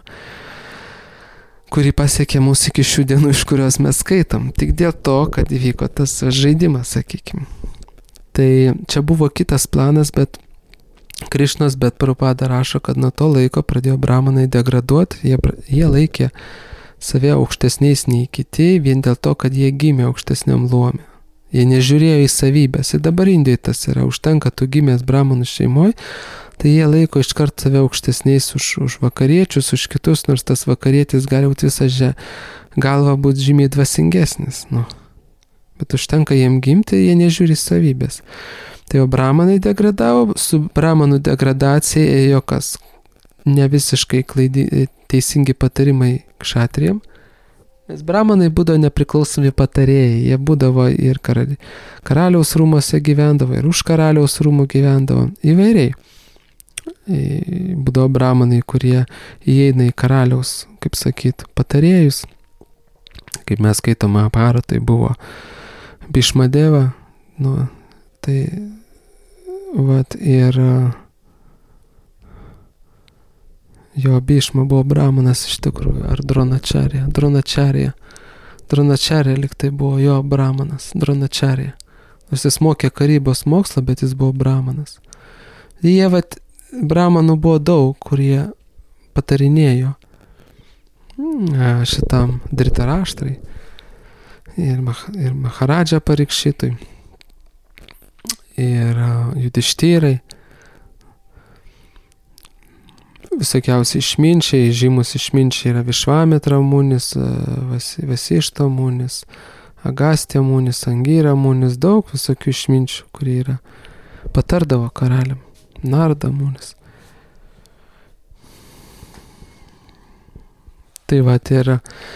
kuri pasiekė mūsų iki šių dienų, iš kurios mes skaitam. Tik dėl to, kad įvyko tas žaidimas, sakykime. Tai čia buvo kitas planas, bet Krišnos, bet Prabhupada rašo, kad nuo to laiko pradėjo brahmanai degraduoti, jie laikė save aukštesniais nei kiti, vien dėl to, kad jie gimė aukštesniam luome. Jie nežiūrėjo į savybės. Ir dabar Indijoje tas yra, užtenka tu gimęs brahmanų šeimoje, tai jie laiko iškart save aukštesniais už vakariečius, už kitus, nors tas vakarietis gali būti visą galvą būti žymiai dvasingesnis. Bet užtenka jiem gimti, jie nežiūri savybės. Tai jau brahmanai degradavo, su brahmanų degradacija ėjo kas ne visiškai teisingi patarimai kšatrijam. Nes brahmanai būdavo nepriklausomi patarėjai, jie būdavo ir karaliaus rūmose gyvendavo, ir už karaliaus rūmų gyvendavo, įvairiai. Būdavo brahmanai, kurie įeina į karaliaus, kaip sakyt, patarėjus. Kaip mes skaitom Mahabharatą, tai buvo Bhishmadeva, tai ir jo Bhishma buvo brahmanas iš tikrųjų, ar Dronačarija. Dronačarija lyg tai buvo jo brahmanas, Dronačarija. Nors jis mokė karybos mokslą, bet jis buvo brahmanas. Jie, brahmanų buvo daug, kurie patarinėjo šitam Dhritaraštrai ir Maharadža Parikšitui ir Judištyrai. Visokiausi išminčiai, žymus išminčiai yra Višvametra munis, Vasišta munis, Agastya munis, Angira munis, daug visokių išminčių, kurie yra patardavo karaliam. Narda munis. Tai ir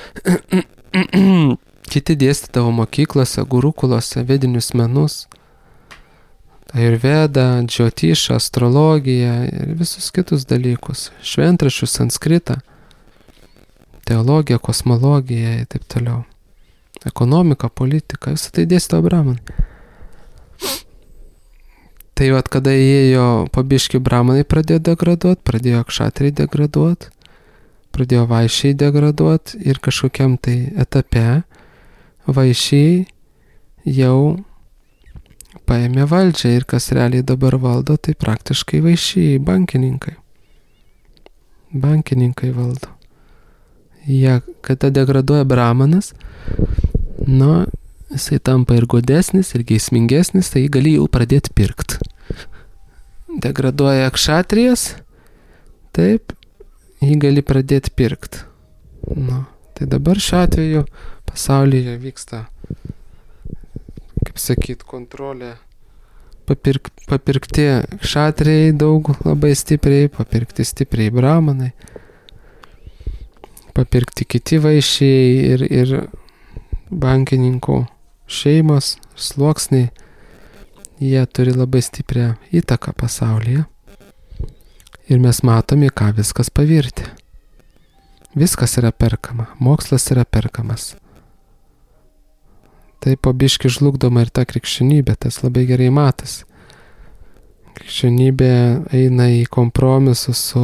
kiti dėstydavo mokyklose, gurukulose, vedinius menus, Ayurveda, Džiotiša, astrologiją ir visus kitus dalykus, šventraščių, sanskritą, teologiją, kosmologiją ir taip toliau, ekonomiką, politiką, visą tai dėstydavo brahmanai. Tai kada įėjo po biškį brahmanai pradėjo degraduoti, pradėjo kšatriai degraduoti, pradėjo vaišiai degraduoti ir kažkokiam tai etape vaišiai jau paėmė valdžią ir kas realiai dabar valdo, tai praktiškai vaišiai, bankininkai. Bankininkai valdo. Jie, kada degraduoja brahmanas, jisai tampa ir godesnis, ir geismingesnis, tai jį gali jau pradėti pirkti. Degraduoja kšatrijas, taip, jį gali pradėti pirkti. Tai dabar šiuo atveju pasaulyje vyksta, kaip sakyt, kontrolė papirkti kšatriai daug labai stipriai, papirkti stipriai bramanai, papirkti kiti vaišiai ir bankininkų šeimos, sluoksniai, jie turi labai stiprią įtaką pasaulyje. Ir mes matome, ką viskas pavirti. Viskas yra perkama, mokslas yra perkamas. Tai po biškį žlugdoma ir ta krikščionybė, tas labai gerai matas. Krikščionybė eina į kompromisus su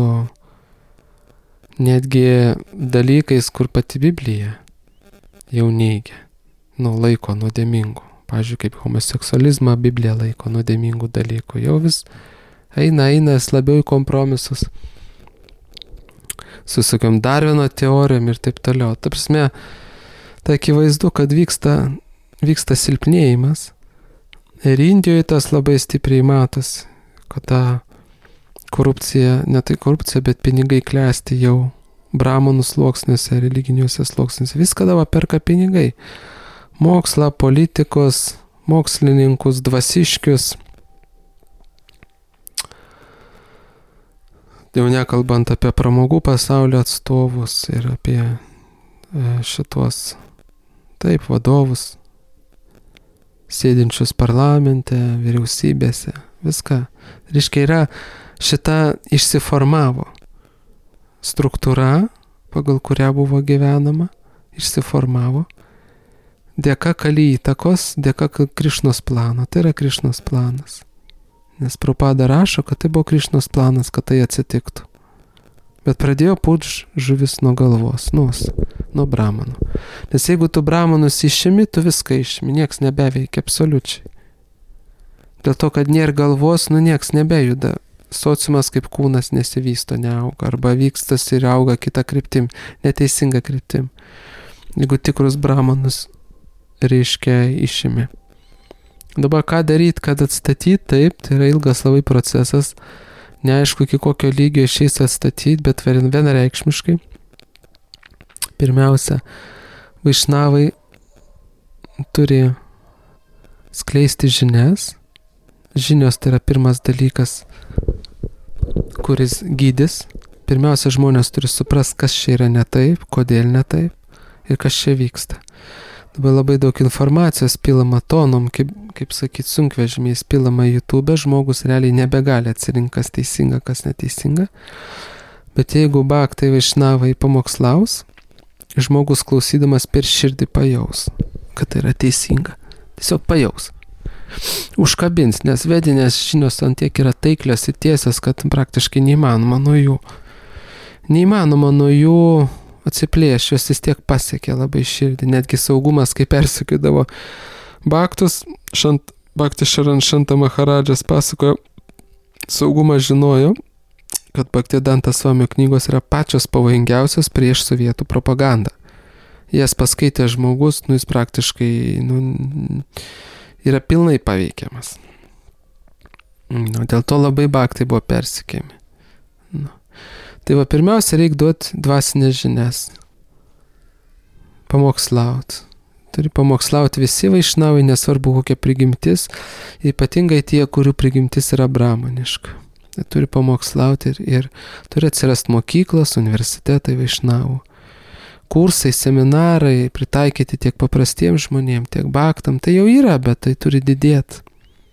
netgi dalykais, kur pati Biblija jau neigia, laiko nuodėmingų. Pavyzdžiui, kaip homoseksualizmą Biblija laiko nuodėmingų dalykų. Jau vis eina labiau į kompromisus. Susukiam Darvino teorijom ir taip toliau. Ta prasme, tai akivaizdu, kad vyksta silpnėjimas. Ir Indijoje tas labai stipriai matosi, kad ta korupcija, ne tai korupcija, bet pinigai klesti jau bramonų sluoksniuose, religiniuose sluoksniuose. Viską dabar perka pinigai. Mokslą, politikos, mokslininkus, dvasiškius. Jau nekalbant apie pramogų pasaulio atstovus ir apie šitos, taip, vadovus, sėdinčius parlamente, vyriausybėse, viską. Reiškia, yra šita išsiformavo struktūra, pagal kurią buvo gyvenama, išsiformavo. Dėka Kali įtakos, dėka Krišnos plano. Tai yra Krišnos planas. Nes Prabhupada rašo, kad tai buvo Krišnos planas, kad tai atsitiktų. Bet pradėjo pūti žuvis nuo galvos, nuo bramanų. Nes jeigu tu bramanus išimi, tu viską išimi, nieks nebeveikia absoliučiai. Dėl to, kad nėra galvos, nieks nebejuda. Sociumas kaip kūnas nesivysto, neauga. Arba vykstas ir auga kita kryptim, neteisinga kryptim. Jeigu tikrus bramanus reiškia išimi. Dabar ką daryti, kad atstatyti, taip, tai yra ilgas labai procesas. Neaišku, iki kokio lygio išeis atstatyti, bet vienareikšmiškai. Pirmiausia, vaišnavai turi skleisti žinias. Žinios tai yra pirmas dalykas, kuris gydys. Pirmiausia, žmonės turi suprasti, kas čia yra ne taip, kodėl ne taip ir kas čia vyksta. Dabar labai daug informacijos pilama tonom, kaip sakyt, sunkvežimiais pilama YouTube, žmogus realiai nebegali atsirinkti, kas teisinga, kas neteisinga. Bet jeigu bhaktai vaišnavai pamokslaus, žmogus klausydamas per širdį pajaus, kad tai yra teisinga. Tiesiog pajaus. Užkabins, nes vedinės žinios ant tiek yra taiklios ir tiesios, kad praktiškai neįmanoma nuo jų atsiplėš, jos vis tiek pasiekė labai širdį. Netgi saugumas, kai persikydavo bhaktus, Bhakti Šaran Šanta Maharadžas pasakojo, saugumas žinojo, kad Bhaktivedanta Swamio knygos yra pačios pavojingiausios prieš sovietų propagandą. Jas paskaitė žmogus, jis praktiškai yra pilnai paveikiamas. Dėl to labai bhaktai buvo persikėjami. Tai pirmiausia, reikia duoti dvasinės žinias. Pamokslauti. Turi pamokslauti visi vaišnavai, nesvarbu kokia prigimtis, ypatingai tie, kurių prigimtis yra bramaniška. Turi pamokslauti ir turi atsirasti mokyklos, universitetai vaišnavų. Kursai, seminarai pritaikyti tiek paprastiems žmonėms, tiek bhaktam. Tai jau yra, bet tai turi didėti.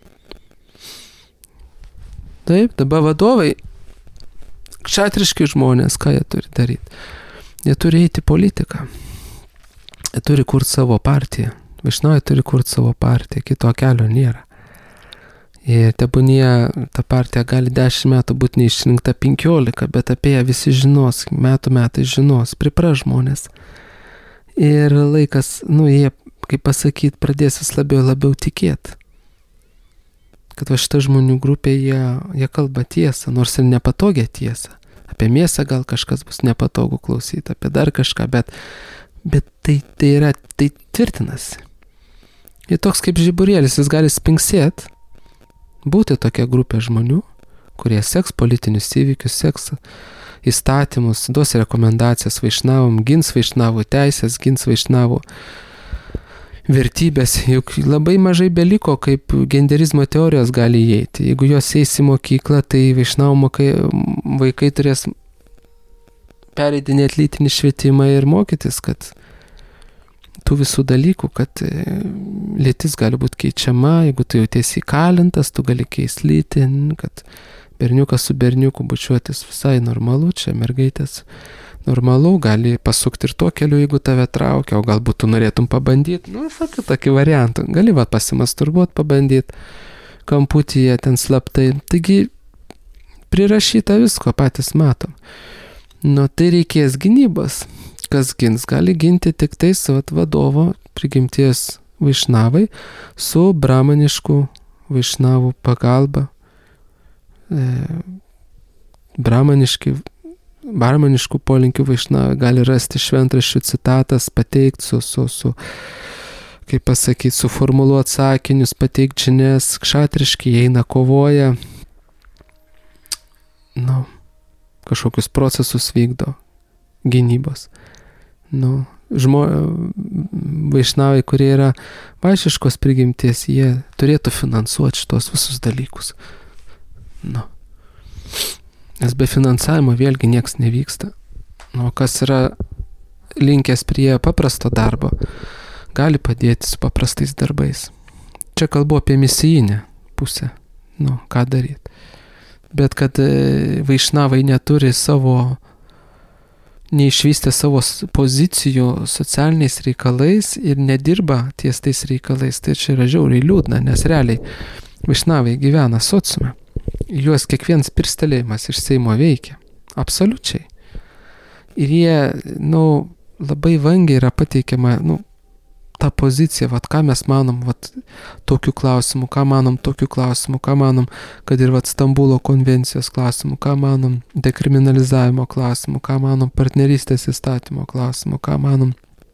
Taip, dabar vadovai, kšatriški žmonės, ką jie turi daryti? Jie turi eiti į politiką. Jie turi kurti savo partiją. Vaišnavai turi kurti savo partiją, kito kelio nėra. Ir tebūnie ta partija gali 10 metų būti neišrinkta 15, bet apie ją visi žinos, metai žinos, pripras žmonės. Ir laikas, jie, kaip pasakyti, pradės vis labiau tikėti. Kad šita žmonių grupė, jie kalba tiesą, nors ir nepatogią tiesą. Apie mėsą gal kažkas bus nepatogu klausyti, apie dar kažką, bet tai tvirtinasi. Ir toks kaip žiburėlis, jis gali spinksėti, būti tokia grupė žmonių, kurie seks politinius įvykius, seks įstatymus, duos rekomendacijas vaišnavom, gins vaišnavų teisės, gins vaišnavų vertybės, juk labai mažai beliko, kaip genderizmo teorijos gali įeiti. Jeigu jos eis į mokyklą, tai Vaišnavų vaikai turės pereidinėti lytinį švietimą ir mokytis, kad tų visų dalykų, kad lytis gali būti keičiama, jeigu tu jautiesi įkalintas, tu gali keisti lytį, kad berniukas su berniuku bučiuotis visai normalu, čia mergaitės normalu, gali pasukti ir tuo keliu, jeigu tave traukia, o galbūt tu norėtum pabandyti, visokių tokių variantų, gali pasimasturbuoti, pabandyti kamputyje ten slaptai, taigi prirašyta visko, patys matom. Tai reikės gynybos. Kas gins? Gali ginti tik tais vadovo prigimties Vaišnavai su brahmaniškų Vaišnavų pagalba. Brahmaniškų polinkių Vaišnavai gali rasti šventraščių citatas, pateikti su kaip pasakyti, suformuluoti sakinius, pateikti žinias, kšatriški eina kovoja, kažkokius procesus vykdo, gynybos. Vaišnavai, kurie yra vaišiškos prigimties, jie turėtų finansuoti šitos visus dalykus. Nes be finansavimo vėlgi nieks nevyksta. Kas yra linkęs prie paprasto darbo, gali padėti su paprastais darbais. Čia kalbu apie misijinę pusę. Ką daryti. Bet kad Vaišnavai neturi neišvystę savo pozicijų socialiniais reikalais ir nedirba ties tais reikalais, tai čia yra žiauriai liūdna, nes realiai Vaišnavai gyvena sociume. Juos kiekvienas pirstelėjimas iš Seimo veikia. Absoliučiai. Ir jie, labai vangiai yra pateikiama, ta pozicija, ką mes manom, tokių klausimų, ką manom tokių klausimų, ką manom, kad ir Stambulo konvencijos klausimų, ką manom dekriminalizavimo klausimų, ką manom partnerystės įstatymo klausimų, ką manom.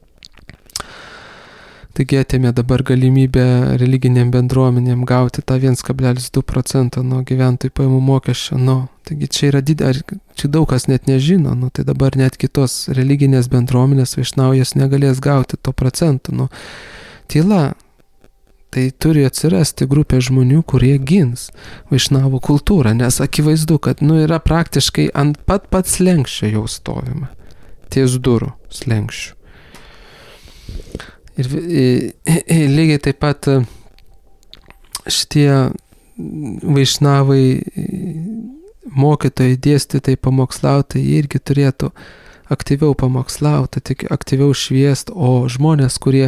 Taigi atėmė dabar galimybę religiniam bendruomenėm gauti tą 1,2% nuo gyventojų pajamų mokesčio. Taigi čia yra čia daug kas net nežino, tai dabar net kitos religinės bendruomenės Vaišnaujas negalės gauti to procentų. Tyla. Tai turi atsirasti grupė žmonių, kurie gins Vaišnavų kultūrą, nes akivaizdu, kad yra praktiškai ant pat slenkščio jau stovima, ties durų slenkščių. Ir lygiai taip pat šitie Vaišnavai mokytojai, dėstytojai, pamokslautojai irgi turėtų aktyviau pamokslauti, tik aktyviau šviest, o žmonės, kurie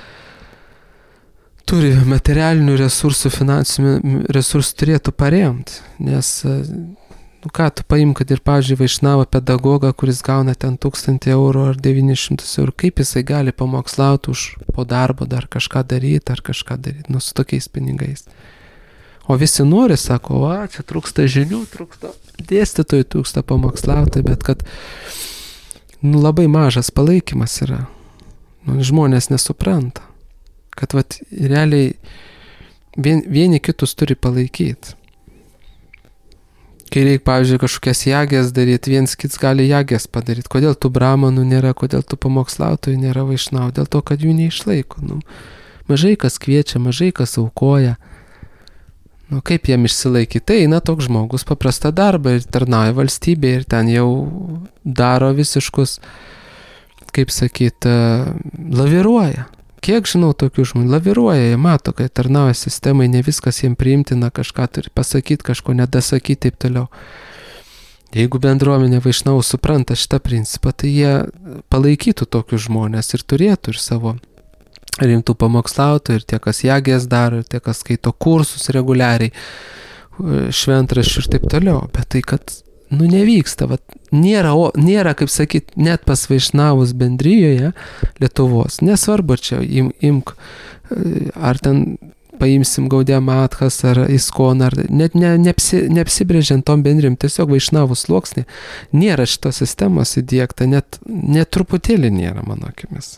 turi materialinių resursų, finansinių resursų, turėtų paremti, nes tu paim, kad ir, pavyzdžiui, Vaišnavą pedagogą, kuris gauna ten 1000 eurų ar 900 eurų, kaip jisai gali pamokslauti po darbo dar kažką daryti, su tokiais pinigais. O visi nori, sako, čia trūksta žinių, trūksta dėstytojų, trūksta pamokslautojų, bet kad labai mažas palaikymas yra. Žmonės nesupranta, kad realiai vieni kitus turi palaikyti. Kai reikia, pavyzdžiui, kažkokias jagės daryti, viens kits gali jagės padaryti. Kodėl tų brahmanų nėra, kodėl tų pamokslautojų nėra Vaišnavų? Dėl to, kad jų neišlaiko. Mažai kas kviečia, mažai kas aukoja. Kaip jiem išsilaikyti? Tai eina toks žmogus paprastą darbą ir tarnauja valstybė ir ten jau daro visiškus, kaip sakyt, laviruoja. Kiek žinau tokių žmonių, laviruoja, jie mato, kad tarnauja sistemai, ne viskas jiems priimtina, kažką turi pasakyti, kažko nedasakyti, taip toliau. Jeigu bendruomenė Vaišnavų supranta šitą principą, tai jie palaikytų tokius žmonės ir turėtų ir savo rimtų pamokslautojų, ir tie, kas jagės daro, ir tie, kas skaito kursus reguliariai, šventraščių ir taip toliau. Bet tai, kad nevyksta, nėra, kaip sakyt, net pas Vaišnavus bendrijoje Lietuvos, nesvarbu, čia imk, ar ten paimsim Gaudiya Mathas, ar Iskoną, ar net neapsibrėžiant tom bendrijom, tiesiog Vaišnavų sluoksnį, nėra šitos sistemos įdiegta, net truputėlį nėra, mano akimis.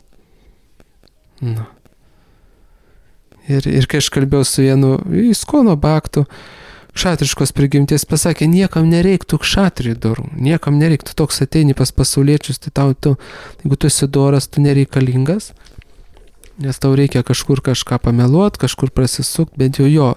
Ir kai aš kalbėjau su vienu Iskono baktu, kšatriškos prigimties, pasakė, niekam nereiktų kšatrijų dorų, niekam nereiktų, toks ateini pas pasauliečius, tai jeigu tu esi doras, tu nereikalingas, Nes tau reikia kažkur kažką pameluot, kažkur prasisukt, bent jau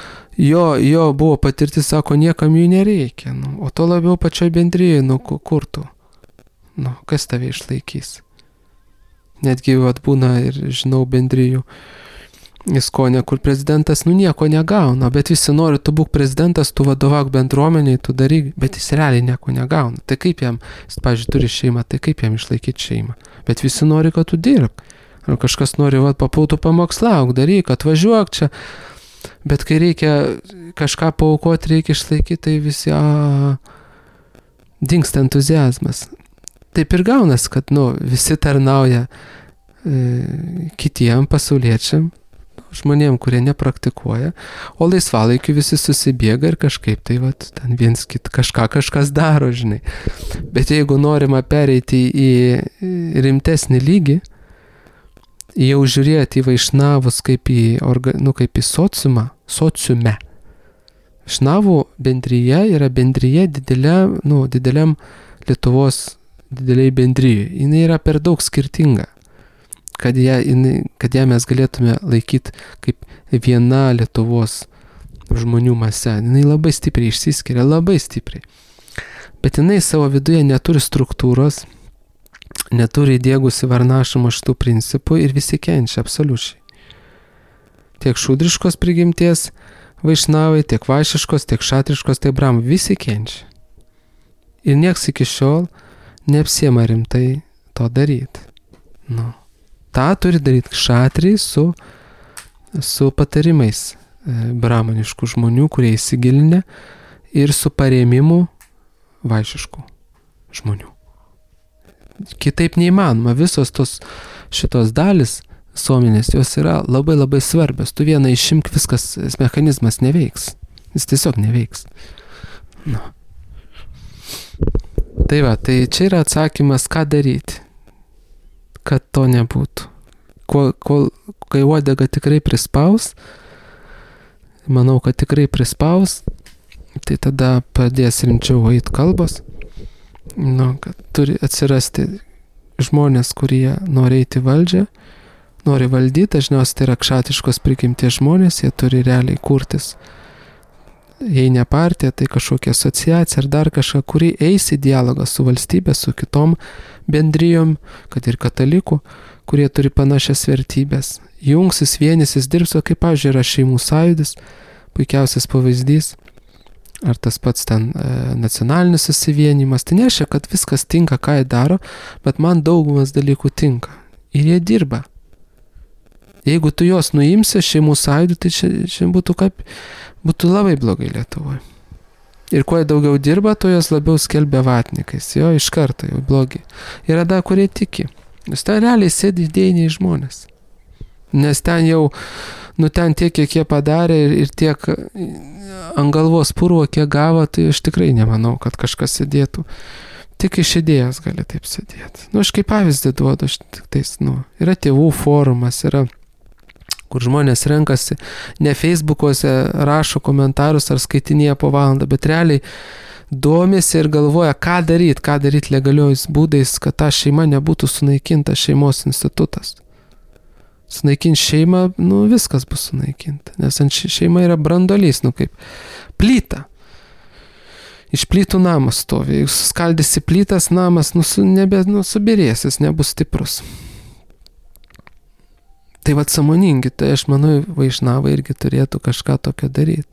jo buvo patirtis, sako, niekam jų nereikia. O to labiau pačioj bendrijai, kur tu? Kas tave išlaikys? Netgi būna ir, žinau, bendrijų įskonė, kur prezidentas, nieko negauna, bet visi nori, tu būk prezidentas, tu vadovauk bendruomeniai, tu daryk, bet jis realiai nieko negauna. Tai kaip jam, jis, pavyzdžiui, turi šeimą, tai kaip jam išlaikyti šeimą? Bet visi nori, kad tu dirbk. Ar kažkas nori, papultų pamokslauk, daryk, atvažiuok čia. Bet kai reikia kažką paaukoti, reikia išlaikyti, tai visi dingsta entuziazmas. Taip ir gaunas, kad visi tarnauja kitiem pasauliečiam, žmonėm, kurie nepraktikuoja, o laisvalaikiu visi susibėga ir kažkaip tai ten viens kažkas daro, žinai. Bet jeigu norima pereiti į rimtesnį lygį, jau žiūrėti į vaišnavus kaip į sociume. Vaišnavų bendryje yra bendryje dideliam Lietuvos dideliai bendryje. Jis yra per daug skirtinga, kad ją mes galėtume laikyti kaip viena Lietuvos žmonių mase. Jis labai stipriai išsiskiria, labai stipriai. Bet jinai savo viduje neturi struktūros, neturi įdiegusi varnašumo šitų principų ir visi kenčia absoliučiai. Tiek šudriškos prigimties vaišnavai, tiek vaišiškos, tiek šatriškos, tiek brahmai, visi kenčia. Ir nieks iki šiol neapsiema rimtai to daryti. Ta turi daryti šatriai su patarimais brahmaniškų žmonių, kurie įsigilinę, ir su parėmimu vaišiškų žmonių. Kitaip neįmanoma, visos šitos dalis visuomenės, jos yra labai labai svarbios. Tu vieną išimk, viskas, mechanizmas neveiks. Jis tiesiog neveiks. Tai čia yra atsakymas, ką daryti, kad to nebūtų. Kai uodega tikrai prispaus, manau, kad tikrai prispaus, tai tada pradės rimčiau eit kalbos. Kad turi atsirasti žmonės, kurie nori eiti valdžią, nori valdyti, dažniausiai tai yra kšatiškos prigimties žmonės, jie turi realiai kurtis. Jei ne partija, tai kažkokia asociacija ar dar kažką, kuri eis į dialogą su valstybė, su kitom bendrijom, kad ir katalikų, kurie turi panašias vertybės. Jungsis, vienysis, dirbs, kaip, pavyzdžiui, yra šeimų sąjūdis, puikiausias pavyzdys. Ar tas pats ten nacionalinis susivienimas, tai nereiškia, kad viskas tinka, ką jie daro, bet man daugumas dalykų tinka. Ir jie dirba. Jeigu tu juos nuimsi šeimų sąjūdį, tai čia būtų labai blogai Lietuvoje. Ir kuo daugiau dirba, to jos labiau skelbia vatnikais. Jo, iš karto jau blogi. Yra dar, kurie tiki. Nes ten realiai sėdi idėjiniai žmonės. Nes ten jau, ten tiek, kiek jie padarė ir tiek ant galvos purvo, kiek gavo, tai aš tikrai nemanau, kad kažkas sėdėtų. Tik iš idėjos gali taip sėdėti. Aš kaip pavyzdį duodu, yra tėvų forumas, yra, kur žmonės renkasi, ne Facebookuose rašo komentarus ar skaitinėja po valandą, bet realiai domisi ir galvoja, ką daryti legaliojais būdais, kad ta šeima nebūtų sunaikinta, šeimos institutas. Sunaikint šeimą, viskas bus sunaikinta, nes šeima yra brandolys, kaip plyta. Iš plytų namas stovi, jeigu suskaldysi plytas, namas subirės, jis nebus stiprus. Tai sąmoningi, tai aš manau, vaišnavai irgi turėtų kažką tokio daryti.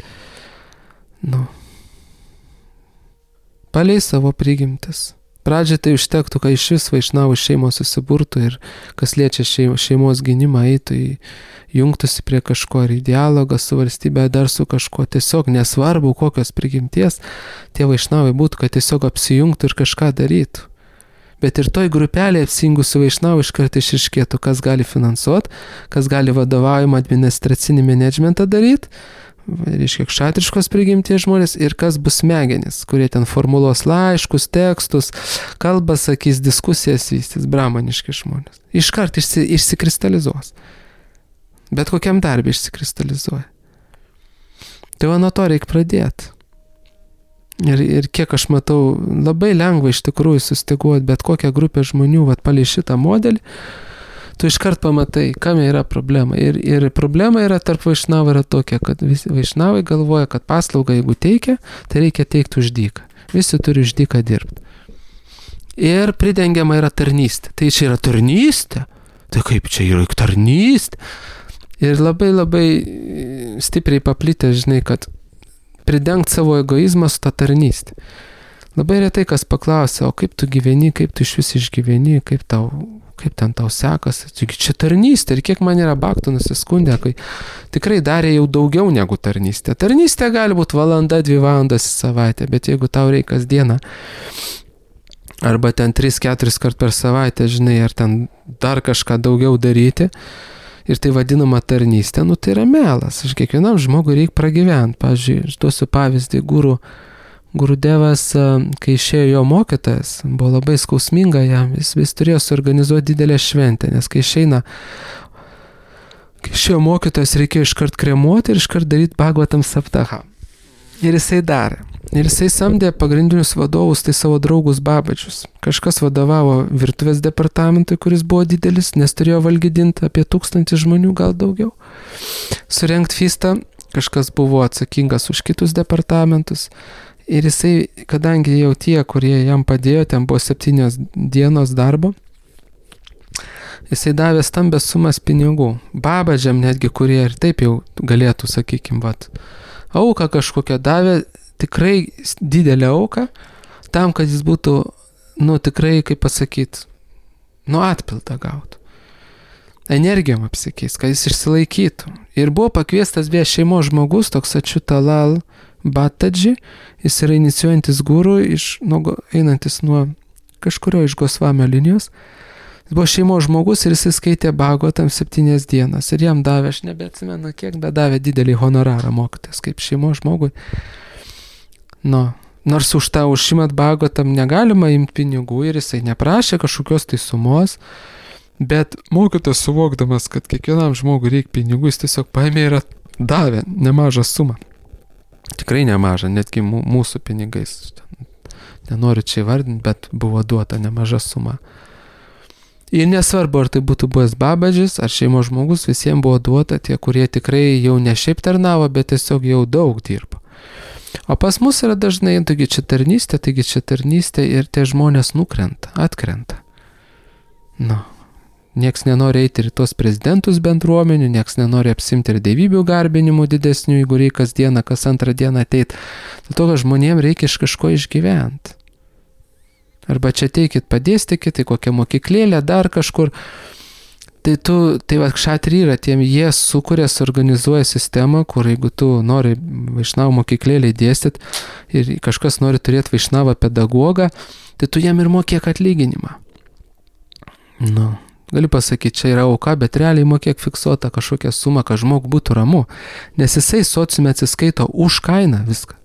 Palei savo prigimtis. Pradžiai tai užtektų, kad iš vis vaišnavų šeimos susiburtų ir kas liečia šeimos gynimą eitų, jungtųsi prie kažko ar į dialogą su valstybė, dar su kažko. Tiesiog nesvarbu, kokios prigimties tie vaišnavai būtų, kad tiesiog apsijungtų ir kažką darytų. Bet ir toj grupelėje apsijungusių vaišnavų iškart išriškėtų, kas gali finansuoti, kas gali vadovavimą administracinį menedžmentą daryti, reiškia kšatriškos prigimties žmonės, ir kas bus smegenys, kurie ten formuluos laiškus, tekstus, kalbas sakys, diskusijas vystys, brahmaniški žmonės. Iškart išsikristalizuos. Bet kokiam darbė išsikristalizuoja. Tai nuo to reikia pradėti. Ir kiek aš matau, labai lengva iš tikrųjų sustiguoti bet kokią grupę žmonių, palei šitą modelį, tu iškart pamatai, kame yra problema. Ir problema yra tarp vaišnavų yra tokia, kad visi vaišnavai galvoja, kad paslaugą jeigu teikia, tai reikia teikti už dyką. Visi turi už dyką dirbti. Ir pridengiama yra tarnystė. Tai čia yra tarnystė? Tai kaip čia yra tarnystė? Ir labai stipriai paplitę, žinai, kad pridengti savo egoizmą su tą tarnystę. Labai retai kas paklausia, o kaip tu gyveni, kaip tu iš vis išgyveni, kaip ten tau sekasi. Čia tarnystė ir kiek man yra baktų nusiskundę, kai tikrai darė jau daugiau negu tarnystė. Tarnystė gali būti valanda, 2 valandas į savaitę, bet jeigu tau reikia kasdieną, arba ten 3-4 kart per savaitę, žinai, ar ten dar kažką daugiau daryti, ir tai vadinama tarnystė, tai yra melas. Aš kiekvienam žmogui reikia pragyventi. Pavyzdžiui, aš duosiu pavyzdį, Gurudevas, kai išėjo jo mokytojas, buvo labai skausminga jam, jis turėjo suorganizuoti didelę šventę, nes kai išėjo mokytojas, reikėjo iškart kremuoti ir iškart daryti Bhagavatam Saptaha. Ir jisai darė. Ir jisai samdė pagrindinius vadovus, tai savo draugus Babadžius. Kažkas vadovavo virtuvės departamentui, kuris buvo didelis, nes turėjo valgydinti apie 1000 žmonių, gal daugiau. Surengti festą, kažkas buvo atsakingas už kitus departamentus. Ir jisai, kadangi jau tie, kurie jam padėjo, ten buvo 7 dienos darbo, jisai davė stambės sumas pinigų. Babadžiam netgi, kurie ir taip jau galėtų, sakykim, auką kažkokią davė, tikrai didelę auką, tam, kad jis būtų, tikrai, kaip pasakyti, atpildą gautų. Energijom apsikeis, kad jis išsilaikytų. Ir buvo pakviestas beje šeimos žmogus, toks Ačiutalal Batadži, jis yra inicijuojantis guru, einantis nuo kažkurio iš Gosvamio linijos. Jis buvo šeimos žmogus ir jis skaitė Bhagavatam 7 dienas. Ir jam davė, aš nebeatsimenu kiek, bet davė didelį honorarą mokytis, kaip šeimos žmogui. Nors už tą užšimat Bhagavatam negalima imti pinigų ir jisai neprašė kažkokios tai sumos, bet mokytas suvokdamas, kad kiekvienam žmogui reikia pinigų, jis tiesiog paėmė ir davė nemažą sumą. Tikrai nemažą, netgi mūsų pinigais. Nenoriu čia įvardinti, bet buvo duota nemaža suma. Ir nesvarbu, ar tai būtų buvęs Babadžis, ar šeimos žmogus, visiems buvo duota tie, kurie tikrai jau ne šiaip tarnavo, bet tiesiog jau daug dirbo. O pas mus yra dažnai, taigi čia tarnystė ir tie žmonės atkrenta. Nieks nenori eiti ir tuos prezidentus bendruomenių, nieks nenori apsimti ir dievybių garbinimų didesnių, jeigu reikia kasdieną, kas antrą dieną ateiti. Dėl to, kad žmonėms reikia iš kažko išgyventi. Arba čia teikit, padėstikit, tai kokią mokyklėlę, dar kažkur. Tai kšatri yra tiem, jie sukuria, suorganizuoja sistemą, kur jeigu tu nori vaišnavų mokyklėlę dėstyti ir kažkas nori turėti vaišnavą pedagogą, tai tu jam ir mokėk atlyginimą. Galiu pasakyti, čia yra auka, bet realiai mokėk fiksuotą kažkokią sumą, kad žmogui būtų ramu, nes jisai sociume atsiskaito už kainą viską.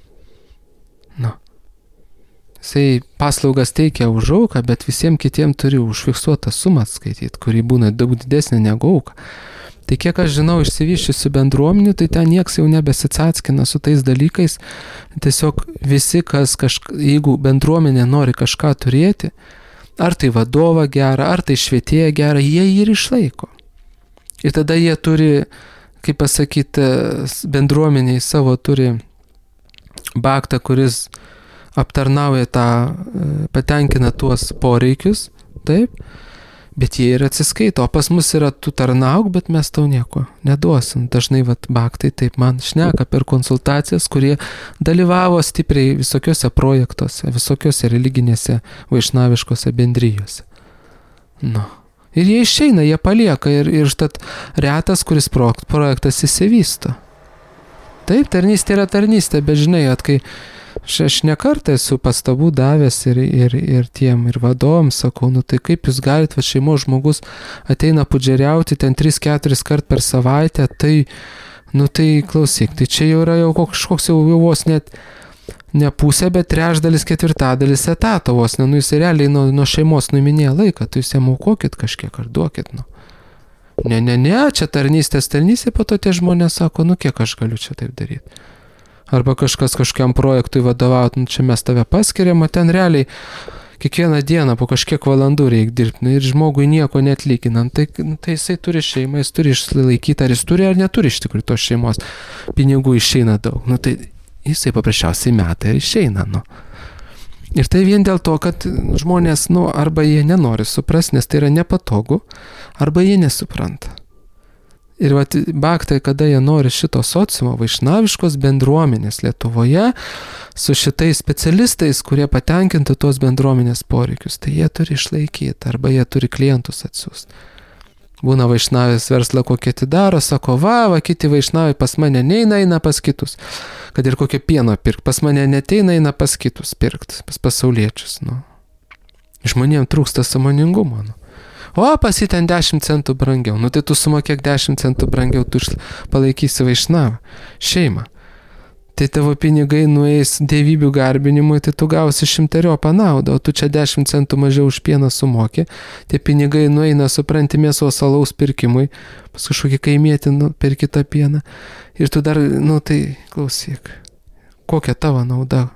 Jisai paslaugas teikia už auką, bet visiems kitiems turi užfiksuotą sumą skaityti, kuri būna daug didesnė negu auka. Tai kiek aš žinau išsivyščiusių bendruomenių, tai ten nieks jau nebesitsackina su tais dalykais. Tiesiog visi, jeigu bendruomenė nori kažką turėti, ar tai vadovą gerą, ar tai švietėją gerą, jie jį ir išlaiko. Ir tada jie turi, kaip pasakyti, bendruomeniai savo turi baktą, kuris aptarnauja patenkina tuos poreikius, taip, bet jie ir atsiskaito. O pas mus yra, tu tarnauk, bet mes tau nieko neduosim. Dažnai baktai taip man šneka per konsultacijas, kurie dalyvavo stipriai visokiuose projektuose, visokiuose religinėse vaišnaviškose bendrijose. Ir jie išeina, jie palieka ir štat retas, kuris projektas įsivysto. Taip, tarnystė yra tarnystė, bet žinai, kai aš ne kartą esu pastabų davęs ir tiem ir vadovams sakau, tai kaip jūs galite, šeimos žmogus ateina pudžeriauti ten 3-4 kart per savaitę, tai klausyk, tai čia jau yra kažkoks jau vos net ne pusė, bet 3/4 etato vos, jūs realiai nuo šeimos nuiminėja laiką, tai jūs jam aukokit kažkiek ar duokit, Ne, čia tarnystė, po to tie žmonės sako, kiek aš galiu čia taip daryti. Arba kažkas kažkiam projektui vadovauti, čia mes tave paskiriam, o ten realiai kiekvieną dieną po kažkiek valandų reikia dirbti ir žmogui nieko netlyginant, tai jisai turi šeimą, jis turi išlaikyti, ar jis turi ar neturi iš tikrųjų tos šeimos, pinigų išeina daug, tai jisai paprasčiausiai meta ir išeina, Ir tai vien dėl to, kad žmonės, arba jie nenori suprasti, nes tai yra nepatogu, arba jie nesupranta. Ir bhaktai, kada jie nori šito sociumo, vaišnaviškos bendruomenės Lietuvoje, su šitais specialistais, kurie patenkintų tos bendruomenės poreikius, tai jie turi išlaikyti, arba jie turi klientus atsiųsti. Būna vaišnavės verslą kokie atidaro, sako, va, kiti vaišnavai pas mane neina pas kitus. Kad ir kokią pieną pirkt, pas mane neteina, eina pas kitus pirkt, pas pasauliečius. Žmonėms trūksta sąmoningumo. O, pas jį ten 10 centų brangiau. Tai tu sumokėk 10 centų brangiau, tu palaikysi vaišnavą, šeimą. Tai tavo pinigai nueis dievybių garbinimui, tai tu gausi 100-riopą naudą, o tu čia 10 centų mažiau už pieną sumokė, tie pinigai nueina, supranti, mėsos alaus pirkimui, pas kažkokį kaimietį per kitą pieną, ir tu dar, tai klausyk, kokia tavo nauda.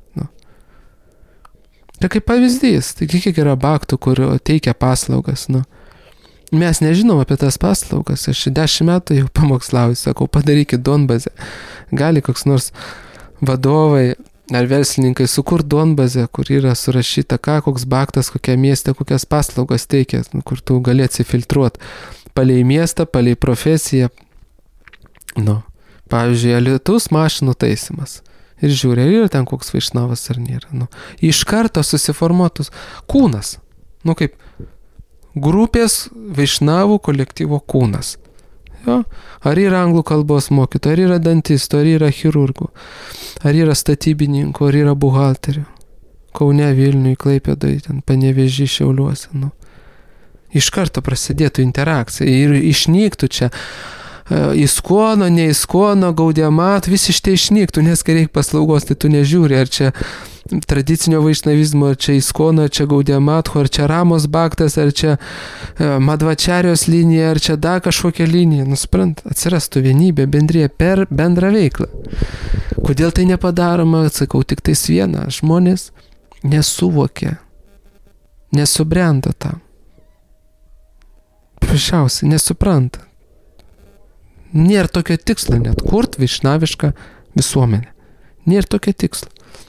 Tai kaip pavyzdys, tai kiek yra bhaktų, kur teikia paslaugas, Mes nežinom apie tas paslaugas, aš 10 metų jau pamokslauju, sakau, padarykit duonbazę. Gali koks nors vadovai ar verslininkai sukurt duonbazę, kur yra surašyta, koks bhaktas, kokia mieste, kokias paslaugas teikia, kur tu gali atsifiltruoti palei miestą, palei profesiją. Pavyzdžiui, Alytus mašinų taisymas. Ir žiūrė, ar yra ten koks vaišnavas ar nėra. Iš karto susiformuotus kūnas. Kaip grupės vaišnavų kolektyvo kūnas. Ar yra anglų kalbos mokytojų, ar yra dantistų, ar yra chirurgų, ar yra statybininkų, ar yra buhalterių. Kaune, Vilniuje, Klaipėdoje, ten Panevėžy, Šiauliuose. Iš karto prasidėtų interakcija ir išnyktų čia Iskono, ne Iskono, Gaudiamat, visi šitie išnyktų, nes kai reikia paslaugos, tai tu nežiūri, ar čia tradicinio vaišnavizmo, ar čia Iskono, ar čia Gaudiamatho, ar čia Ramos bhaktas, ar čia Madvačarijos linija, ar čia dar kažkokia linija. Atsirastų vienybė, bendrija per bendrą veiklą. Kodėl tai nepadaroma, sakau, tik tais viena, žmonės nesuvokia, nesubrenda tam. Paprasčiausiai nesupranta. Nėra tokio tikslo net kurt vaišnavišką visuomenę. Nėra tokio tikslo.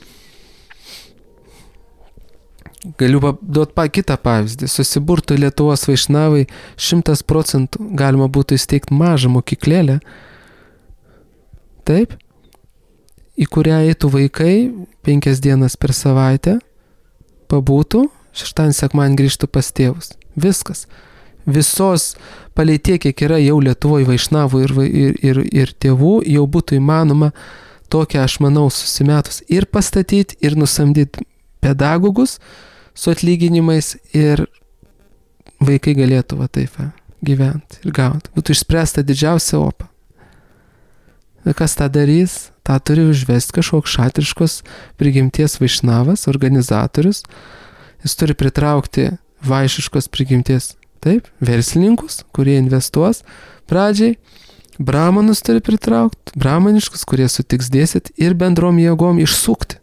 Galiu duoti kitą pavyzdį. Susiburtų Lietuvos vaišnavai 100% galima būtų įsteigti mažą mokyklėlę. Taip? Į kurią eitų vaikai 5 dienas per savaitę, pabūtų, šeštadienį, sekmadienį grįžtų pas tėvus. Viskas. Visos palei tiek, kiek yra jau Lietuvoje vaišnavų ir tėvų, jau būtų įmanoma tokią, aš manau, susimetus ir pastatyti, ir nusamdyti pedagogus su atlyginimais, ir vaikai galėtų taip gyventi ir gauti. Būtų išspręsta didžiausia opa. Kas tą darys? tą turi užvesti kažkoks šatriškos prigimties vaišnavas, organizatorius. Jis turi pritraukti vaišiškos prigimties, taip, verslininkus, kurie investuos pradžiai, brahmanus turi pritraukti, brahmaniškus, kurie sutiks dėsit ir bendrom jėgom išsukti.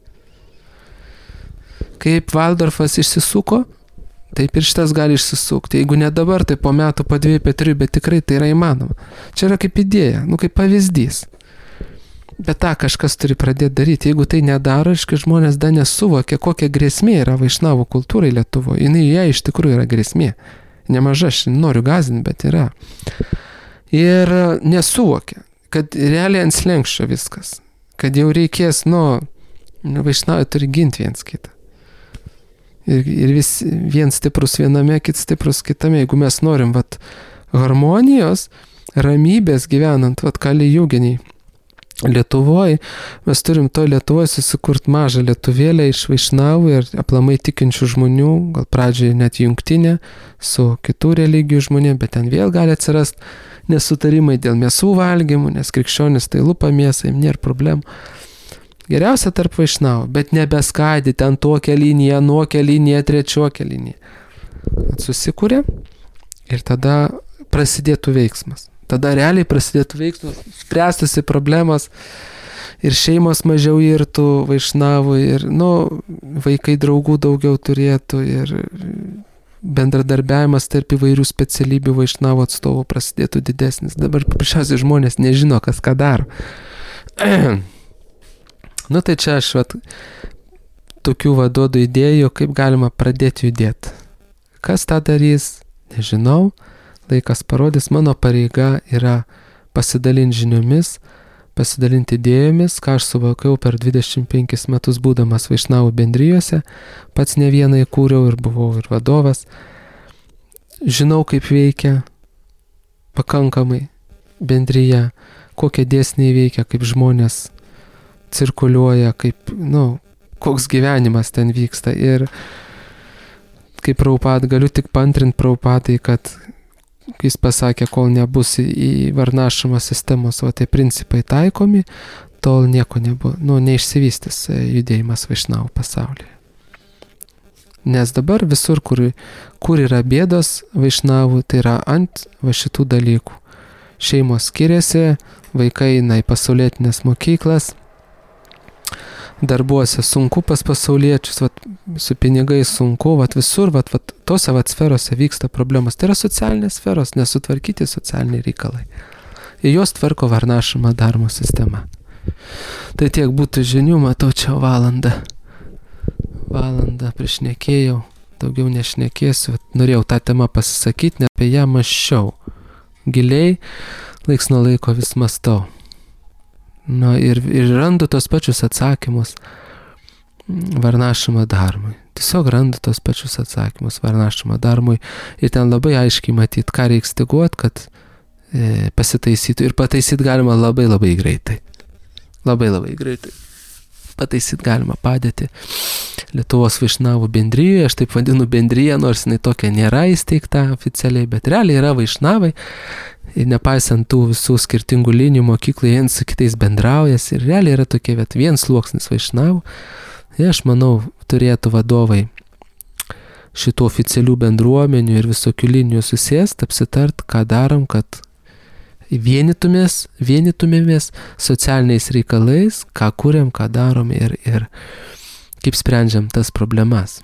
Kaip Valdorfas išsisuko, taip ir šitas gali išsisukti. Jeigu ne dabar, tai po metų, po 2, po 3, bet tikrai tai yra įmanoma. Čia yra kaip idėja, kaip pavyzdys. Bet tą kažkas turi pradėti daryti. Jeigu tai nedaro, iškai žmonės dar nesuvokia, kokia grėsmė yra vaišnavų kultūrai Lietuvoje. Jie iš tikrųjų yra grėsmė. Nemaža, aš noriu gąsdinti, bet yra. Ir nesuvokia, kad realiai ant slenkščio viskas. Kad jau reikės, vaišnavai turi ginti viens kitą. Ir viens stiprus viename, kits stiprus kitame. Jeigu mes norim harmonijos, ramybės gyvenant, kalijuginiai Lietuvoje, mes turim to Lietuvoje susikurti mažą lietuvėlę iš vaišnavų ir aplamai tikinčių žmonių, gal pradžioje net jungtinę su kitų religijų žmonėm, bet ten vėl gali atsirasti nesutarimai dėl mėsų valgymų, nes krikščionis tai lupa mėsą, jam nėra problemų. Geriausia tarp vaišnavų, bet nebeskaidyti ten tokią liniją, anokią liniją, trečiokią liniją. Susikūrė ir tada prasidėtų veiksmas. Tada realiai prasidėtų veiksmas, spręstųsi problemas ir šeimos mažiau irtų vaišnavų, ir, vaikai draugų daugiau turėtų, ir bendradarbiavimas tarp įvairių specialybių vaišnavų atstovų prasidėtų didesnis. Dabar paprasčiausiai žmonės nežino, kas ką daro. Tai čia aš tokių duodu idėjų, kaip galima pradėti judėti. Kas tą darys, nežinau, laikas parodys. Mano pareiga yra pasidalinti žiniomis, pasidalinti idėjomis, ką aš suvokiau per 25 metus būdamas vaišnavų bendrijose. Pats ne vieną įkūriau ir buvau ir vadovas. Žinau, kaip veikia pakankamai bendryje, kokie dėsniai veikia, kaip žmonės cirkuliuoja, kaip, koks gyvenimas ten vyksta. Ir kaip Prabhupada, galiu tik paantrinti Prabhupadai, kad jis pasakė, kol nebus į Varnašramo sistemos tie principai taikomi, tol nieko neišsivystys judėjimas vaišnavų pasaulyje. Nes dabar visur, kur yra bėdos vaišnavų, tai yra ant šitų dalykų. Šeimos skiriasi, vaikai eina į pasaulietinės mokyklas, darbuose sunku pas pasauliečius, su pinigais sunku, visur, tose sferose vyksta problemos. Tai yra socialinės sferos, nesutvarkyti socialiniai reikalai. Ir jos tvarko Varnašramo dharmo sistema. Tai tiek būtų žinių, matau čia valandą prišnekėjau, daugiau nešnekėsiu. Norėjau tą temą pasisakyti, ne apie ją mąsčiau. Giliai, laiks nuo laiko vis mąstau. Ir randu tos pačius atsakymus Varnašramo dharmui. Tiesiog randu tos pačius atsakymus Varnašramo dharmui. Ir ten labai aiškiai matyti, ką reiks styguoti, kad pasitaisytų. Ir pataisyti galima labai, labai greitai. Labai, labai greitai. Pataisyti galima padėti Lietuvos vaišnavų bendrijoje. Aš taip vadinu bendriją, nors jinai tokia nėra įsteigta oficialiai, bet realiai yra vaišnavai. Ir nepaisant tų visų skirtingų linijų, mokyklai viens su kitais bendraujas ir realiai yra tokie vienas sluoksnis vaišnavų. Ir aš manau, turėtų vadovai šitų oficialių bendruomenių ir visokių linijų susėst, apsitart, ką darom, kad vienytumėmės socialiniais reikalais, ką kuriam, ką darom ir kaip sprendžiam tas problemas.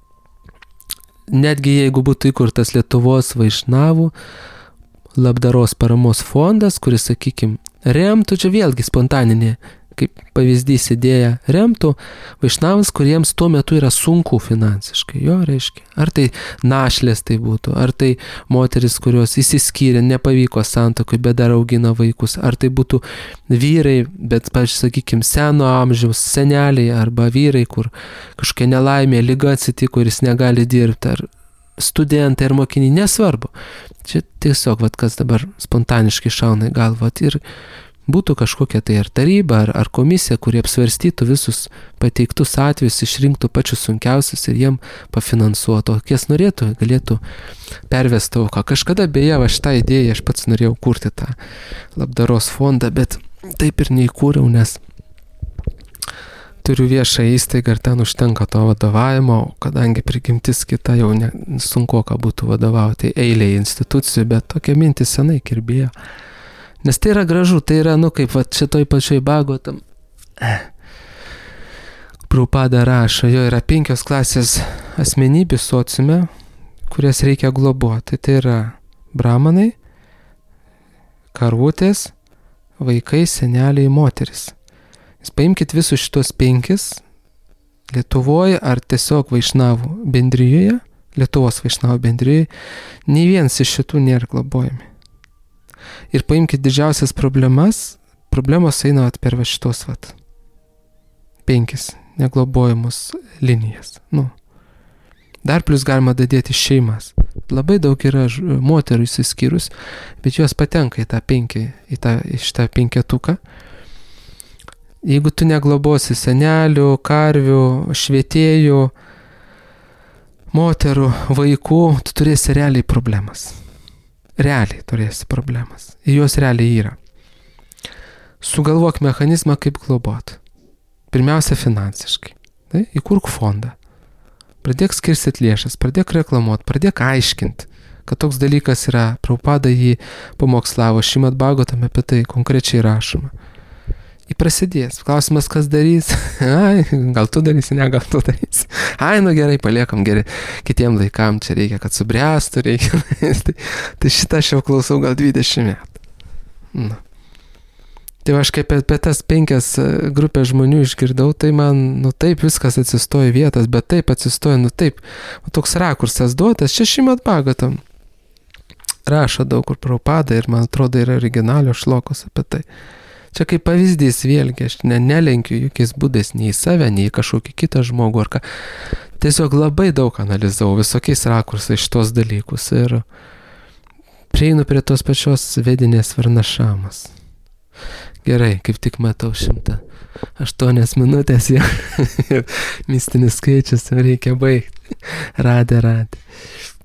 Netgi jeigu būtų įkurtas Lietuvos vaišnavų labdaros paramos fondas, kuris, sakykime, remtų, čia vėlgi spontaninė, kaip pavyzdys idėja, remtų vaišnavams, kuriems tuo metu yra sunku finansiškai. Reiškia. Ar tai našlės tai būtų, ar tai moteris, kurios įsiskyrė, nepavyko santuokui, bet dar augina vaikus, ar tai būtų vyrai, bet, sakykime, seno amžiaus seneliai, arba vyrai, kur kažkokia nelaimė, liga atsitiko ir jis negali dirbti, ar studentai ar mokiniai, nesvarbu. Čia tiesiog, kas dabar spontaniškai šauna į galvą. Ir būtų kažkokia tai ar taryba, ar komisija, kurie apsvarstytų visus pateiktus atvejus, išrinktų pačius sunkiausius ir jiem pafinansuotų. Kies norėtų, galėtų pervesti auką. Kažkada beje, šitą idėją aš pats norėjau kurti tą labdaros fondą, bet taip ir neįkūriau, nes turiu viešą įstaigą ir ten užtenka to vadovavimo, kadangi prigimtis kita jau sunku, ką būtų vadovauti eilėje institucijų, bet tokia mintis senai kirbėjo. Nes tai yra gražu, tai yra, kaip šitoj pačioj Bhagavatam. Prabhupada rašo, jo yra 5 klasės asmenybių sociume, kurias reikia globoti. Tai yra brahmanai, karvutės, vaikai, seneliai, moteris. Jūs paimkite visus šitos 5 Lietuvoje ar tiesiog vaišnavų bendrijoje, Lietuvos vaišnavų bendrijoje, nei vienas iš šitų nėra globojami. Ir paimkite didžiausias problemos eina per šitos 5 neglobojimus linijas. Dar plus galima dadėti šeimas. Labai daug yra moterų įsiskyrus, bet jos patenka į šitą 5. Jeigu tu neglobosi senelių, karvių, švietėjų, moterų, vaikų, tu turėsi realiai problemas. Realiai turėsi problemas. Ir jos realiai yra. Sugalvok mechanizmą, kaip globoti. Pirmiausia, finansiškai. Tai įkurk fondą. Pradėk skirstyt lėšas, pradėk reklamuoti, pradėk aiškinti, kad toks dalykas yra. Prabhupada jį pamokslavo, Šrimad Bhagavatam apie tai konkrečiai rašoma. prasidės. Klausimas, kas darys. Ai, gal tu darysi, ne, gal tu darysi. Ai, nu gerai, paliekam gerai. Kitiem laikam čia reikia, kad subręstų, reikia. Tai šitą aš jau klausau gal 20 metų. Na. Tai aš kaip apie tas 5 grupės žmonių išgirdau, tai man, nu taip, viskas atsistoja vietas, bet taip atsistoja, nu taip. Toks rakursas duotas, čia Šrimad Bhagavatam. Rašo daug kur Prabhupada ir man atrodo yra originalios šlokos apie tai. Čia kaip pavyzdys vėlgi, aš nelenkiu jokiais būdais nei į save, nei į kažkokį kitą žmogų ar ką. Tiesiog labai daug analizavau visokiais rakursais šitos dalykus ir prieinu prie tos pačios vedinės Varnašamas. Gerai, kaip tik matau 108 minutės jau. Mistinis skaičius, reikia baigti. Radė.